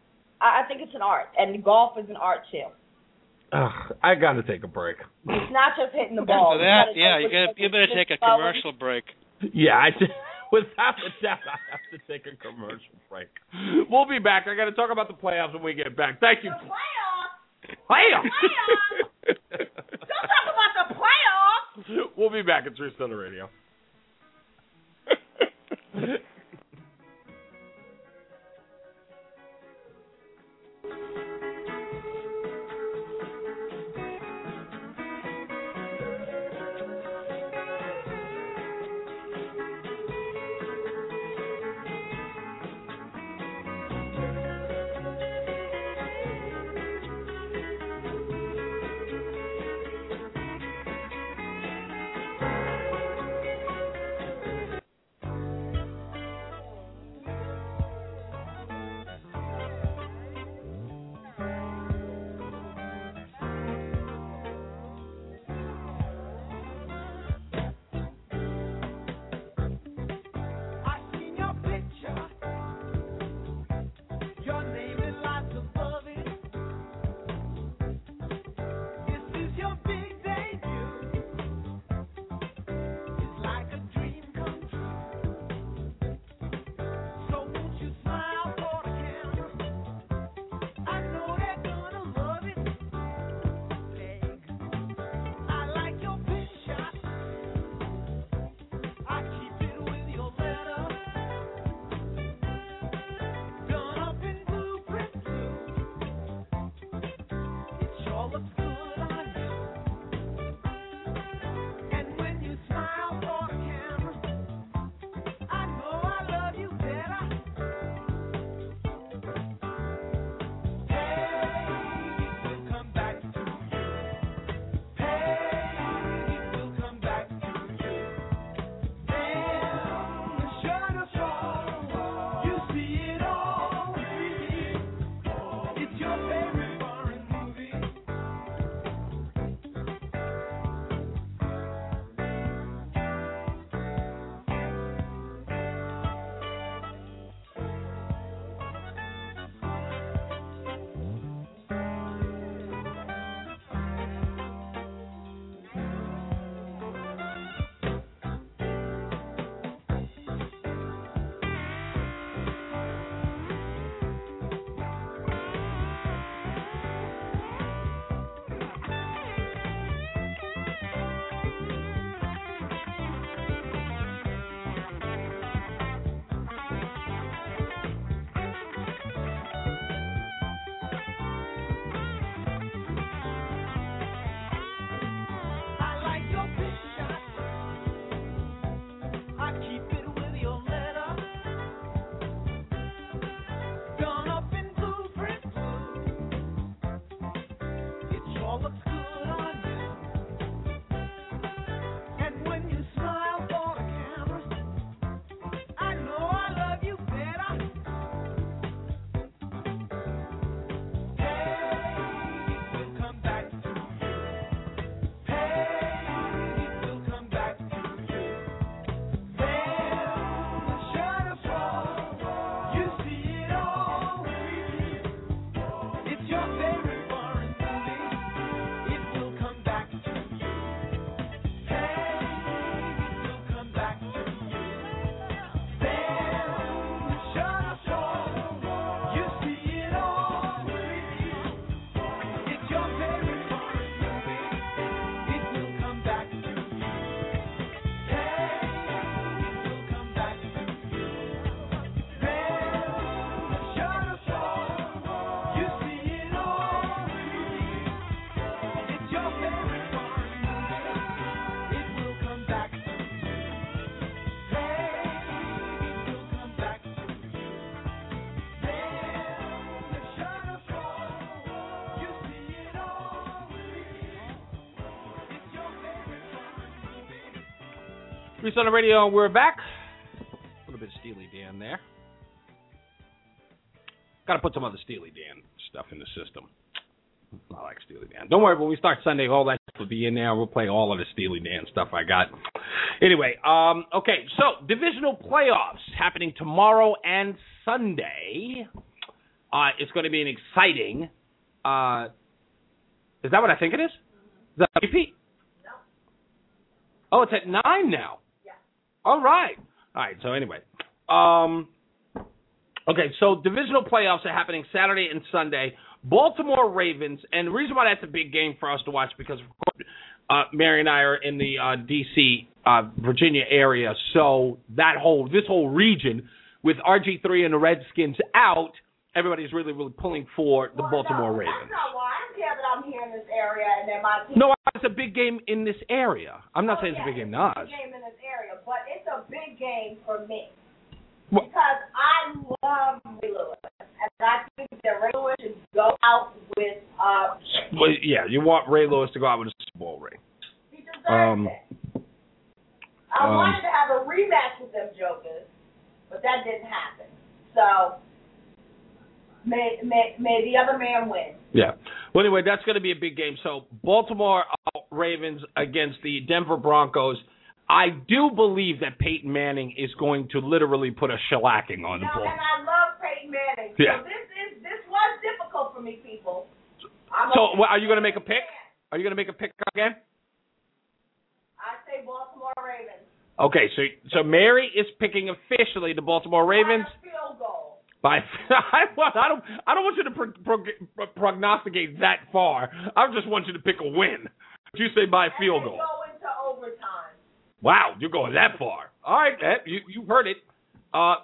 I think it's an art, and golf is an art too. Ugh, I got to take a break. It's not just hitting the ball. For that, You gotta yeah, know you what got you better it's take a going. commercial break. Yeah, I Without a doubt, I have to take a commercial break. We'll be back. I got to talk about the playoffs when we get back. Thank you. The playoffs? Playoffs? Playoffs? Don't talk about the playoffs. We'll be back at Truth Center Radio. Truth Center Radio, we're back. A little bit of Steely Dan there. Got to put some other Steely Dan stuff in the system. I like Steely Dan. Don't worry, when we start Sunday, all that stuff will be in there. We'll play all of the Steely Dan stuff I got. Anyway, um, okay, so divisional playoffs happening tomorrow and Sunday. Uh, it's going to be an exciting. Uh, is that what I think it is? Is that repeat? No. Oh, it's at nine now. Yeah. All right. right, so anyway. Um, okay, so divisional playoffs are happening Saturday and Sunday. Baltimore Ravens, and the reason why that's a big game for us to watch because, of course, uh, Mary and I are in the uh, D C, uh, Virginia area, so that whole this whole region with R G three and the Redskins out, everybody's really, really pulling for the well, Baltimore no, Ravens. That's not why. I don't care that I'm here in this area and that my team. No, it's a big game in this area. I'm not oh, saying yeah, it's a big game to it's us. a big game in this area, but it's a big game for me. What? Because I love Ray Lewis. And I think that Ray Lewis should go out with uh Well, yeah, you want Ray Lewis to go out with a Super Bowl ring. he deserves Um, it. I um, wanted to have a rematch with them jokers, but that didn't happen. So may may may the other man win. Yeah. Well, anyway, that's going to be a big game. So Baltimore uh, Ravens against the Denver Broncos. I do believe that Peyton Manning is going to literally put a shellacking on the No, ball. and I love Peyton Manning. Yeah. So this is this was difficult for me, people. I'm So, a well, are you going to make a pick? Are you going to make a pick again? I say Baltimore Ravens. Okay, so so Mary is picking officially the Baltimore Ravens. By a field goal. By I, I don't I don't want you to pro, pro, prognosticate that far. I just want you to pick a win. You say by a field and goal. Go into overtime. Wow, you're going that far. All right, Ed, you you heard it. Uh,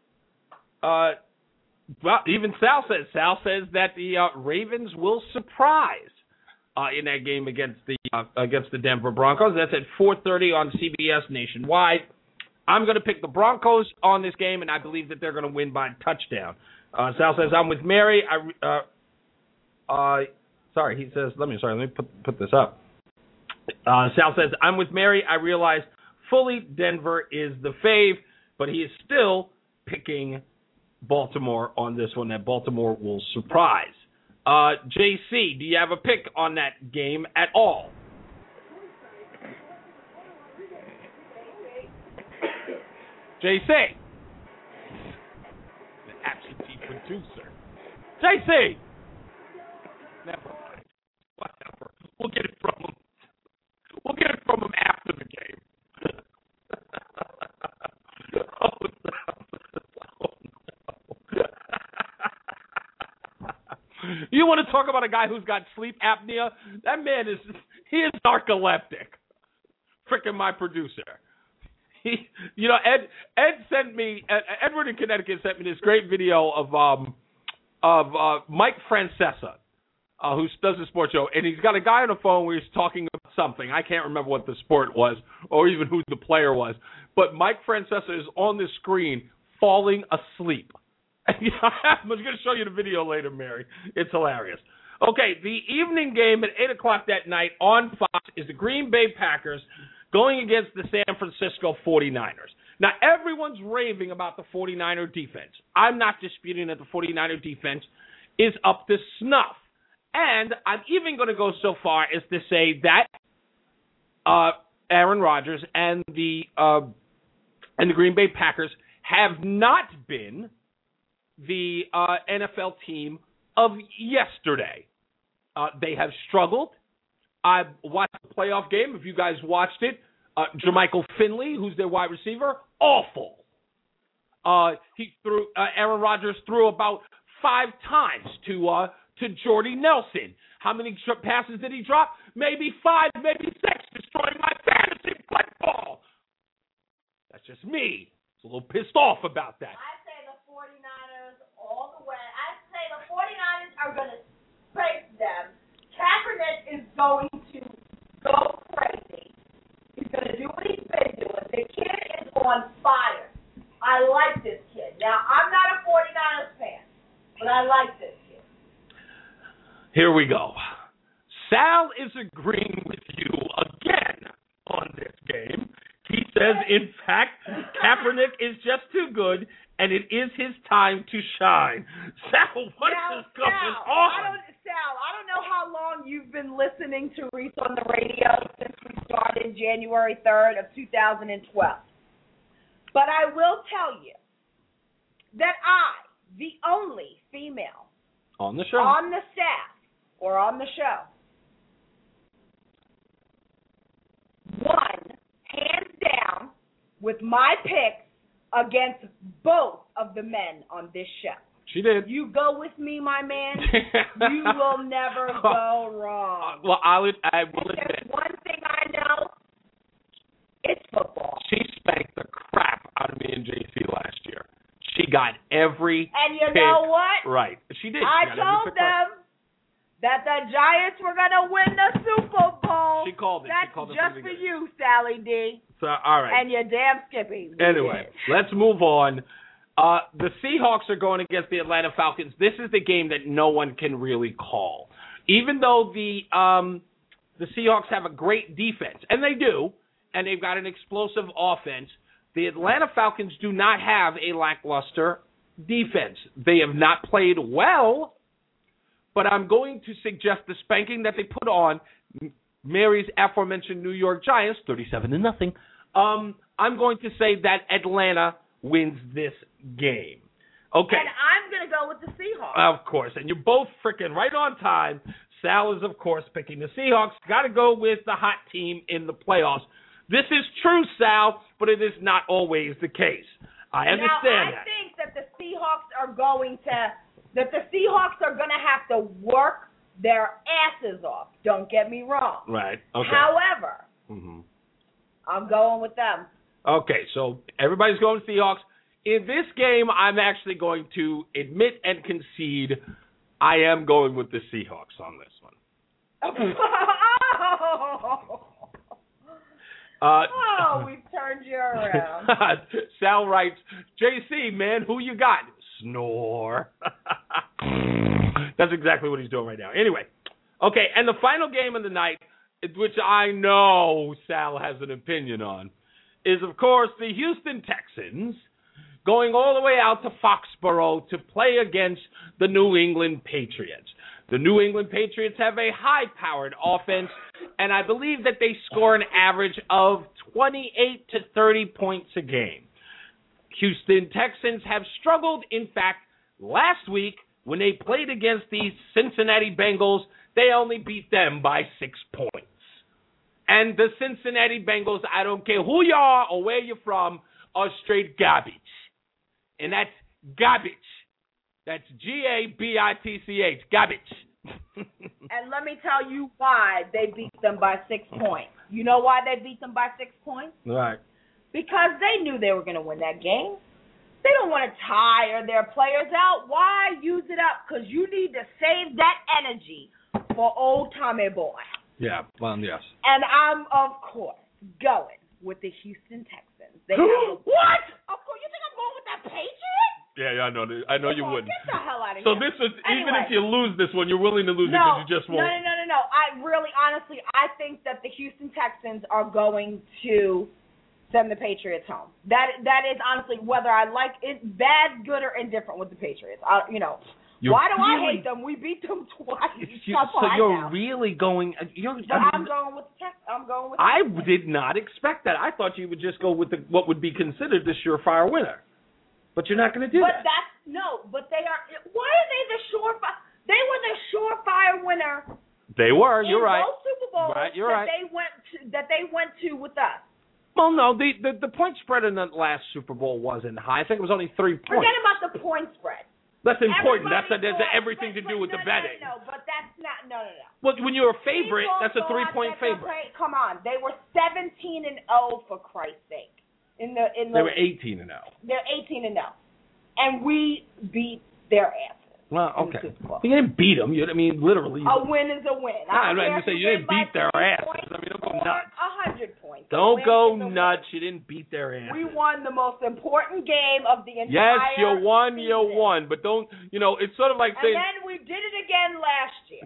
uh, well, even Sal says Sal says that the uh, Ravens will surprise uh, in that game against the uh, against the Denver Broncos. That's at four thirty on C B S nationwide. I'm going to pick the Broncos on this game, and I believe that they're going to win by a touchdown. Uh, Sal says I'm with Mary. I uh, uh, sorry, he says. Let me sorry. Let me put put this up. Uh, Sal says, I'm with Mary. I realize fully Denver is the fave, but he is still picking Baltimore on this one, that Baltimore will surprise. Uh, J C, do you have a pick on that game at all? J C. The absentee producer. J C. Never mind. Whatever. We'll get it from him. We'll get it from him after the game. oh, no. Oh, no. You want to talk about a guy who's got sleep apnea? That man is, he is narcoleptic. Frickin' my producer. He, you know, Ed, Ed sent me, Ed, Edward in Connecticut sent me this great video of, um, of uh, Mike Francesa. Uh, who does the sports show, and he's got a guy on the phone where he's talking about something. I can't remember what the sport was or even who the player was. But Mike Francesa is on the screen falling asleep. I'm going to show you the video later, Mary. It's hilarious. Okay, the evening game at eight o'clock that night on Fox is the Green Bay Packers going against the San Francisco forty-niners. Now, everyone's raving about the forty-niner defense. I'm not disputing that the forty-niner defense is up to snuff. And I'm even going to go so far as to say that uh, Aaron Rodgers and the uh, and the Green Bay Packers have not been the uh, N F L team of yesterday. Uh, they have struggled. I watched the playoff game. If you guys watched it, uh, Jermichael Finley, who's their wide receiver, awful. Uh, he threw. Uh, Aaron Rodgers threw about five times to. Uh, to Jordy Nelson. How many passes did he drop? Maybe five, maybe six, destroying my fantasy football. That's just me. It's a little pissed off about that. I say the forty-niners all the way. I say the forty-niners are going to face them. Kaepernick is going to go crazy. He's going to do what he's been doing. The kid is on fire. I like this kid. Now, I'm not a forty-niners fan, but I like this kid. Here we go. Sal is agreeing with you again on this game. He says, in fact, Kaepernick is just too good, and it is his time to shine. Sal, what now, is going Sal, on? I don't, Sal, I don't know how long you've been listening to Reese on the radio since we started January third of two thousand twelve. But I will tell you that I, the only female on the show, on the staff, or on the show, won, hands down, with my picks against both of the men on this show. She did. You go with me, my man. You will never go wrong. Well, I would. I will If admit. there's one thing I know, it's football. She spanked the crap out of me and J C last year. She got every And you pick know what? right. She did. I She got every told pick right. them that the Giants were going to win the Super Bowl. She called it. That's she called it just from for the beginning. you, Sally D. So, all right. And your damn Skippy. Anyway, let's move on. Uh, the Seahawks are going against the Atlanta Falcons. This is the game that no one can really call. Even though the um, the Seahawks have a great defense, and they do, and they've got an explosive offense, the Atlanta Falcons do not have a lackluster defense. They have not played well, but I'm going to suggest the spanking that they put on Mary's aforementioned New York Giants, thirty-seven to nothing. Um, I'm going to say that Atlanta wins this game. Okay. And I'm going to go with the Seahawks. Of course. And you're both freaking right on time. Sal is, of course, picking the Seahawks. Got to go with the hot team in the playoffs. This is true, Sal, but it is not always the case. I understand now, I that. think that the Seahawks are going to that the Seahawks are going to have to work their asses off. Don't get me wrong. Right. Okay. However, mm-hmm. I'm going with them. Okay, so everybody's going Seahawks. In this game, I'm actually going to admit and concede I am going with the Seahawks on this one. Uh, oh, we've turned you around. Sal writes, J C, man, who you got? Snore. That's exactly what he's doing right now. Anyway, okay, and the final game of the night, which I know Sal has an opinion on, is, of course, the Houston Texans going all the way out to Foxborough to play against the New England Patriots. The New England Patriots have a high-powered offense, and I believe that they score an average of twenty-eight to thirty points a game. Houston Texans have struggled. In fact, last week when they played against the Cincinnati Bengals, they only beat them by six points. And the Cincinnati Bengals, I don't care who you are or where you're from, are straight garbage. And that's garbage. That's G A B I T C H, garbage. And let me tell you why they beat them by six points. You know why they beat them by six points? Right. Because they knew they were going to win that game. They don't want to tire their players out. Why use it up? Because you need to save that energy for old Tommy Boy. Yeah, well, yes. And I'm, of course, going with the Houston Texans. They have a, what? Of course, you think I'm going with that Patriots? Yeah, yeah, I know. I know you Come on, wouldn't. Get the hell out of So here. this is, even Anyway. if you lose this one, you're willing to lose it No, because you just no, won't. no, no, no, no. I really, honestly, I think that the Houston Texans are going to send the Patriots home. That that is honestly whether I like it, bad, good, or indifferent with the Patriots. I, you know, You're why do I really- hate them? We beat them twice. You- Tough so eye you're now. really going. You're, But I I'm mean, going with the Tex. I'm going with. I the Texans. did not expect that. I thought you would just go with the, what would be considered the surefire winner. But you're not going to do But that. that's no. But they are. Why are they the surefire? They were the surefire winner. They were. You're in right. both Super Bowls Right, you're that right. they went to. That they went to with us. Well, no, the, the the point spread in the last Super Bowl wasn't high. I think it was only three points. Forget about the point spread. That's important. Everybody That's a, that's thought- everything to but- do but with the no, betting. No, no, but that's not. No, no, no. Well, when you're a favorite, People that's a thought three-point that the favorite. play- Come on, they were seventeen and zero for Christ's sake. In the in the They were eighteen and oh. They're eighteen and zero, and we beat their asses. Well, in the okay. Super Bowl. You didn't beat them. You, I mean, literally. A win is a win. No, I'm I not don't care saying if you win didn't by beat their three asses. points I mean, don't go or nuts. A hundred points. A Don't win go is a win. nuts. You didn't beat their asses. We won the most important game of the entire Yes, you won, season. you won. But don't, you know, it's sort of like And saying. then we did it again last year.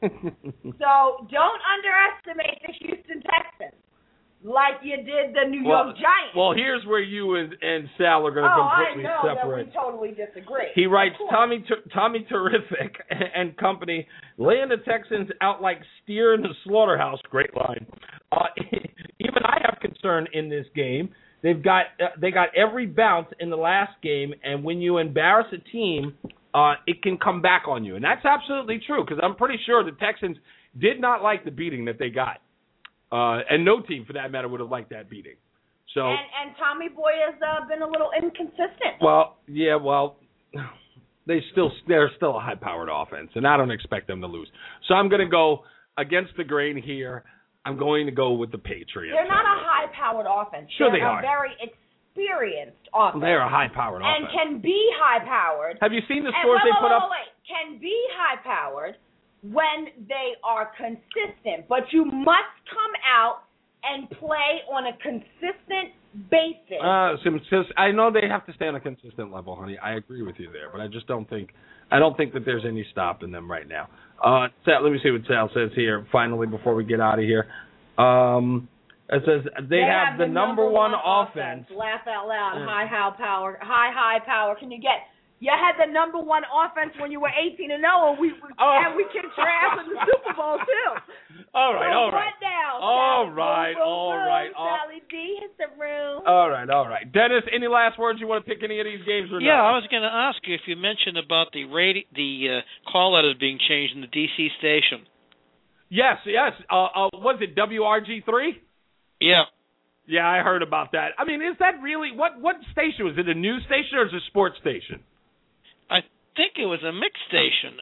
So don't underestimate the Houston Texans like you did the New well, York Giants. well, here's where you and, and Sal are going to oh, I completely know separate. that we totally disagree. He writes, Of course. Tommy Ter- Tommy Terrific and company, laying the Texans out like steer in the slaughterhouse. Great line. Uh, even I have concern in this game. They've got uh, they got every bounce in the last game, and when you embarrass a team, uh, it can come back on you. And that's absolutely true, because I'm pretty sure the Texans did not like the beating that they got. Uh, and no team, for that matter, would have liked that beating. So and and Tommy Boy has uh, been a little inconsistent. Well, yeah, well, they still they're still a high-powered offense, and I don't expect them to lose. So I'm going to go against the grain here. I'm going to go with the Patriots. They're not a high-powered offense. Sure They're they a are. very experienced offense. They're a high-powered and offense. can be high-powered. Have you seen the and scores wait, they wait, put wait, up? Wait, wait, can be high-powered when they are consistent, but you must come out and play on a consistent basis. Uh, consist- I know they have to stay on a consistent level, honey. I agree with you there, but I just don't think I don't think that there's any stopping them right now. Uh, Sal, let me see what Sal says here. Finally, before we get out of here, um, it says they, they have, have the, the number, number one, one offense. offense. Laugh out loud. Yeah. High, high power. High, high power. Can you get? You had the number one offense when you were eighteen and oh, and we Oh. and we kicked your ass in the Super Bowl too. All right, so all right. What now? All Sally? right, boom, boom, all boom. right, all- Sally D hits the room. All right, all right. Dennis, any last words? You want to pick any of these games or Yeah, not? I was going to ask you if you mentioned about the radi- the uh, call letters being changed in the D C station. Yes, yes. Uh, uh, was it W R G three? Yeah. Yeah, I heard about that. I mean, is that really what? What station was it? A news station or is it a sports station? I think it was a mixed station.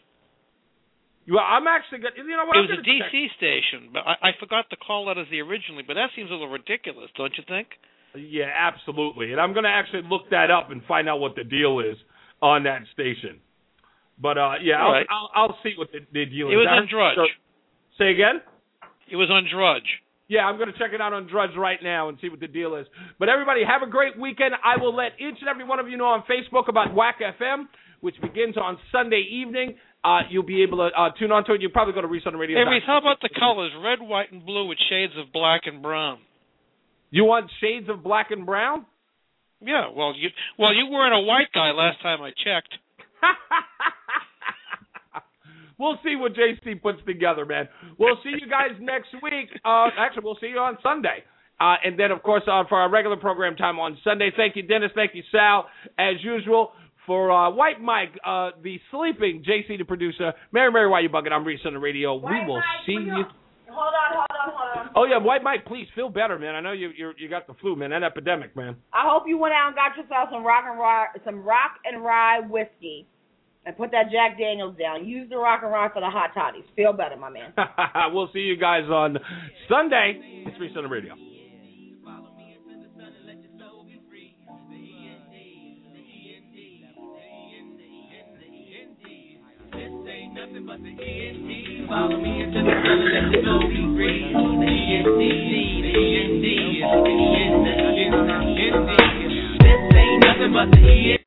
Well, I'm actually going. You know what? It I'm was a gonna D C check. station, but I, I forgot the call letters the originally. But that seems a little ridiculous, don't you think? Yeah, absolutely. And I'm going to actually look that up and find out what the deal is on that station. But uh, yeah, I'll, All right. I'll, I'll see what the, the deal It is. was on Drudge. So, say again. It was on Drudge. Yeah, I'm going to check it out on Drudge right now and see what the deal is. But everybody, have a great weekend. I will let each and every one of you know on Facebook about W A C F M, which begins on Sunday evening. Uh, you'll be able to uh, tune on to it. You'll probably go to Reese on the Radio. Hey, Reese, how about the colors, red, white, and blue with shades of black and brown? You want shades of black and brown? Yeah, well, you well you weren't a white guy last time I checked. We'll see what J C puts together, man. We'll see you guys next week. Uh, actually, we'll see you on Sunday. Uh, and then, of course, uh, for our regular program time on Sunday. Thank you, Dennis. Thank you, Sal, as usual. For uh, White Mike, uh, the sleeping J C, the producer, Mary, Mary, why you bugging? I'm Reese on the radio. White we will Mike, see we you. Hold on, hold on, hold on. Oh, yeah, White Mike, please feel better, man. I know you you you got the flu, man. That epidemic, man. I hope you went out and got yourself some rock and rye, some rock and rye whiskey, and put that Jack Daniels down. Use the rock and rye for the hot toddies. Feel better, my man. We'll see you guys on Sunday. It's Reese on the radio. Nothing but the E N D. Follow me into the sun and let the soul be free. The E N D, the E N D, the E N D, the E N D. This ain't nothing but the E N D.